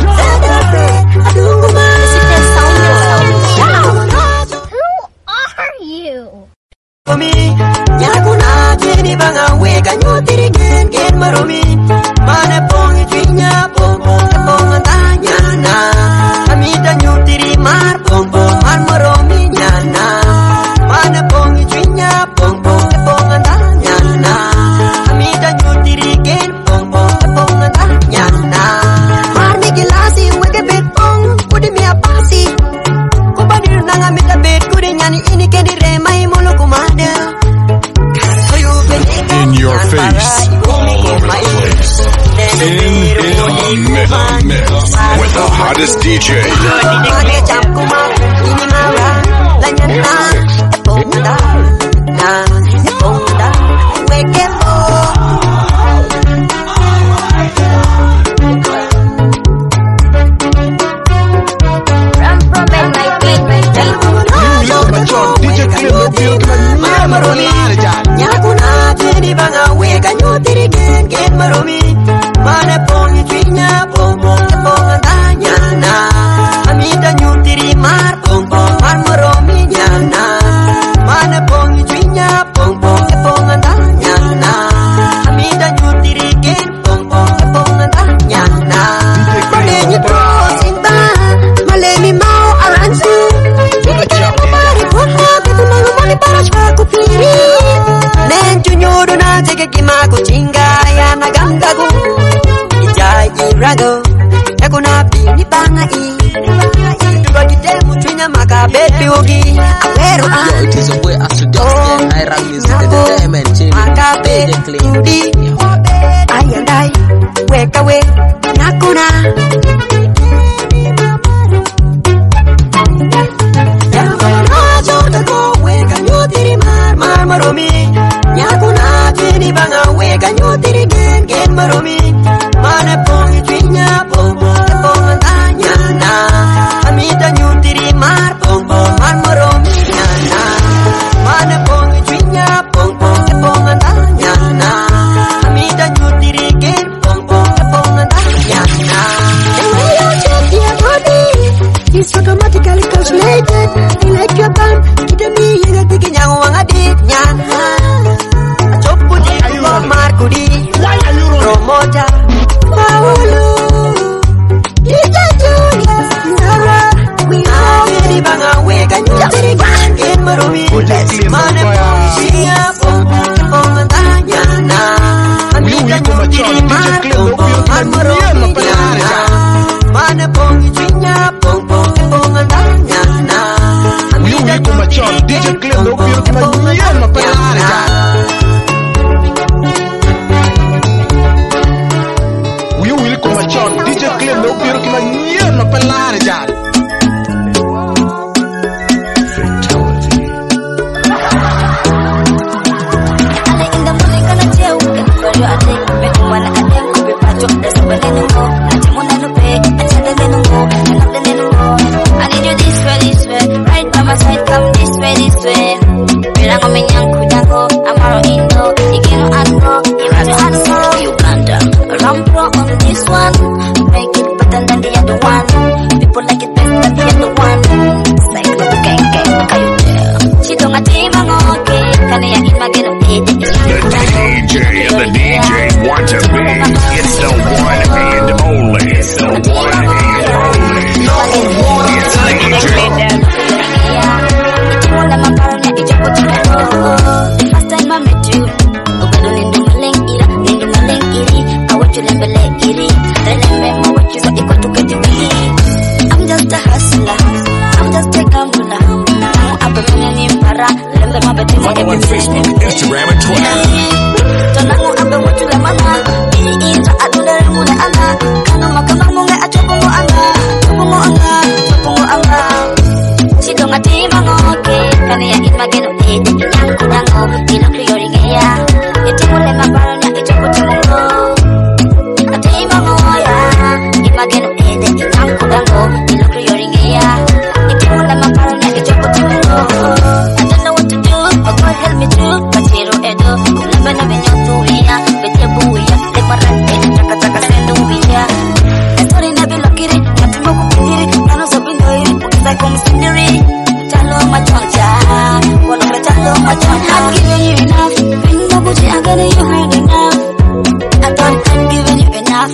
Who are you? For me, Yakuna, Jenny Banga, wake and you did again, get Maromi. Mana Pong, Trinia, Pompo, Pong, Yana. Amita, you did Mar, Pompo, Maromi, Yana. Mana Pong, Trinia, Pompo, Pong, Yana. Amita, you did again, Pompo, Pong, Yana. Marni Gilasi, wake a bit Pong, put me a passy. Kubadir Nanga made a bit, couldn't any candy, my Molokumada. In your face, all over the place. In the mix with the hottest DJ. Nyakuna Jenny Banga, wake and you did again, get Maromi. Mana Pong, Trinia, Pompo, Yana. Amita, you did Mar, Pompo, Maromi, Yana. Mana Pong, Trinia, Pompo, Yana. Amita, you did again, Pompo, Yana. Malay, you brought in back. Malay, Mao, Aransu. Nen chunyuru na cheke kimaku chinga ya nagangagu Ijai rago Yakuna pini banga i Tuga kitemu chwinya maka baby wogi Aperu Yo, it is a boy Astrodust I run music entertainment chilling Maka baby udi Ayandai Weka we Nakuna Maromi, Yakuna, Jenny Banga, wake and you did again, get Maromi. Mana Pong, Trinia, Pompo, Yana. Amita, you did Mar, Pompo, Maromi, Yana. Mana Pong, Trinia, Pompo, Yana. Amita, you did again, Pompo, Yana. And when you check your body, it's automatically calculated. You like your bum, get me, you're thinking, Promoter Paolo we are very banga wake and you take get Maromi Mane Pongia Yana Amita Maromi Mane Pongia Yana Amita come a DJ Clem no più che ma parlare DJ Clem no più che ma parlare già Baby, you heard enough. I thought I'm giving you enough.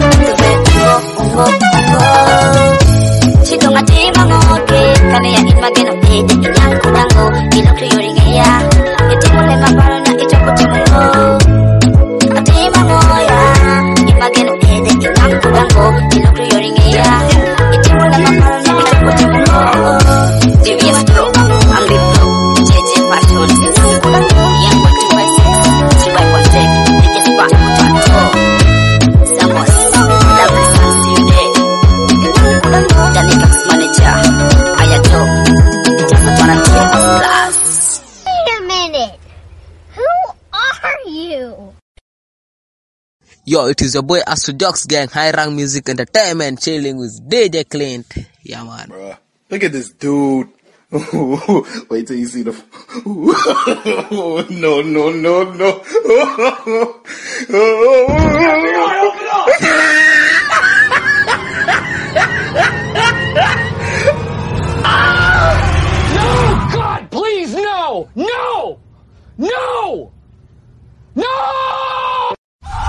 Chito ngatima ngoke kane ya imageno ede yang kudango ilo kriyoringa ya itimule maparo na ichoko timungo ngatima ngoya imageno ede yang kudango ilo kriyoringa ya itimule maparo na ichoko timungo DVS Pro Ambi Pro JJ Fashion kudango yang kutuwese Chibai Quantek DJ Spa Tato Samos Double Sans Unit Janika's manager, Ayato, just wanna kill us class. Wait a minute. Who are you? Yo, it is your boy Astro Jocks Gang, High Rank Music Entertainment, chilling with DJ Clint. Yeah, man. Bruh, look at this dude. Wait till you see the. No.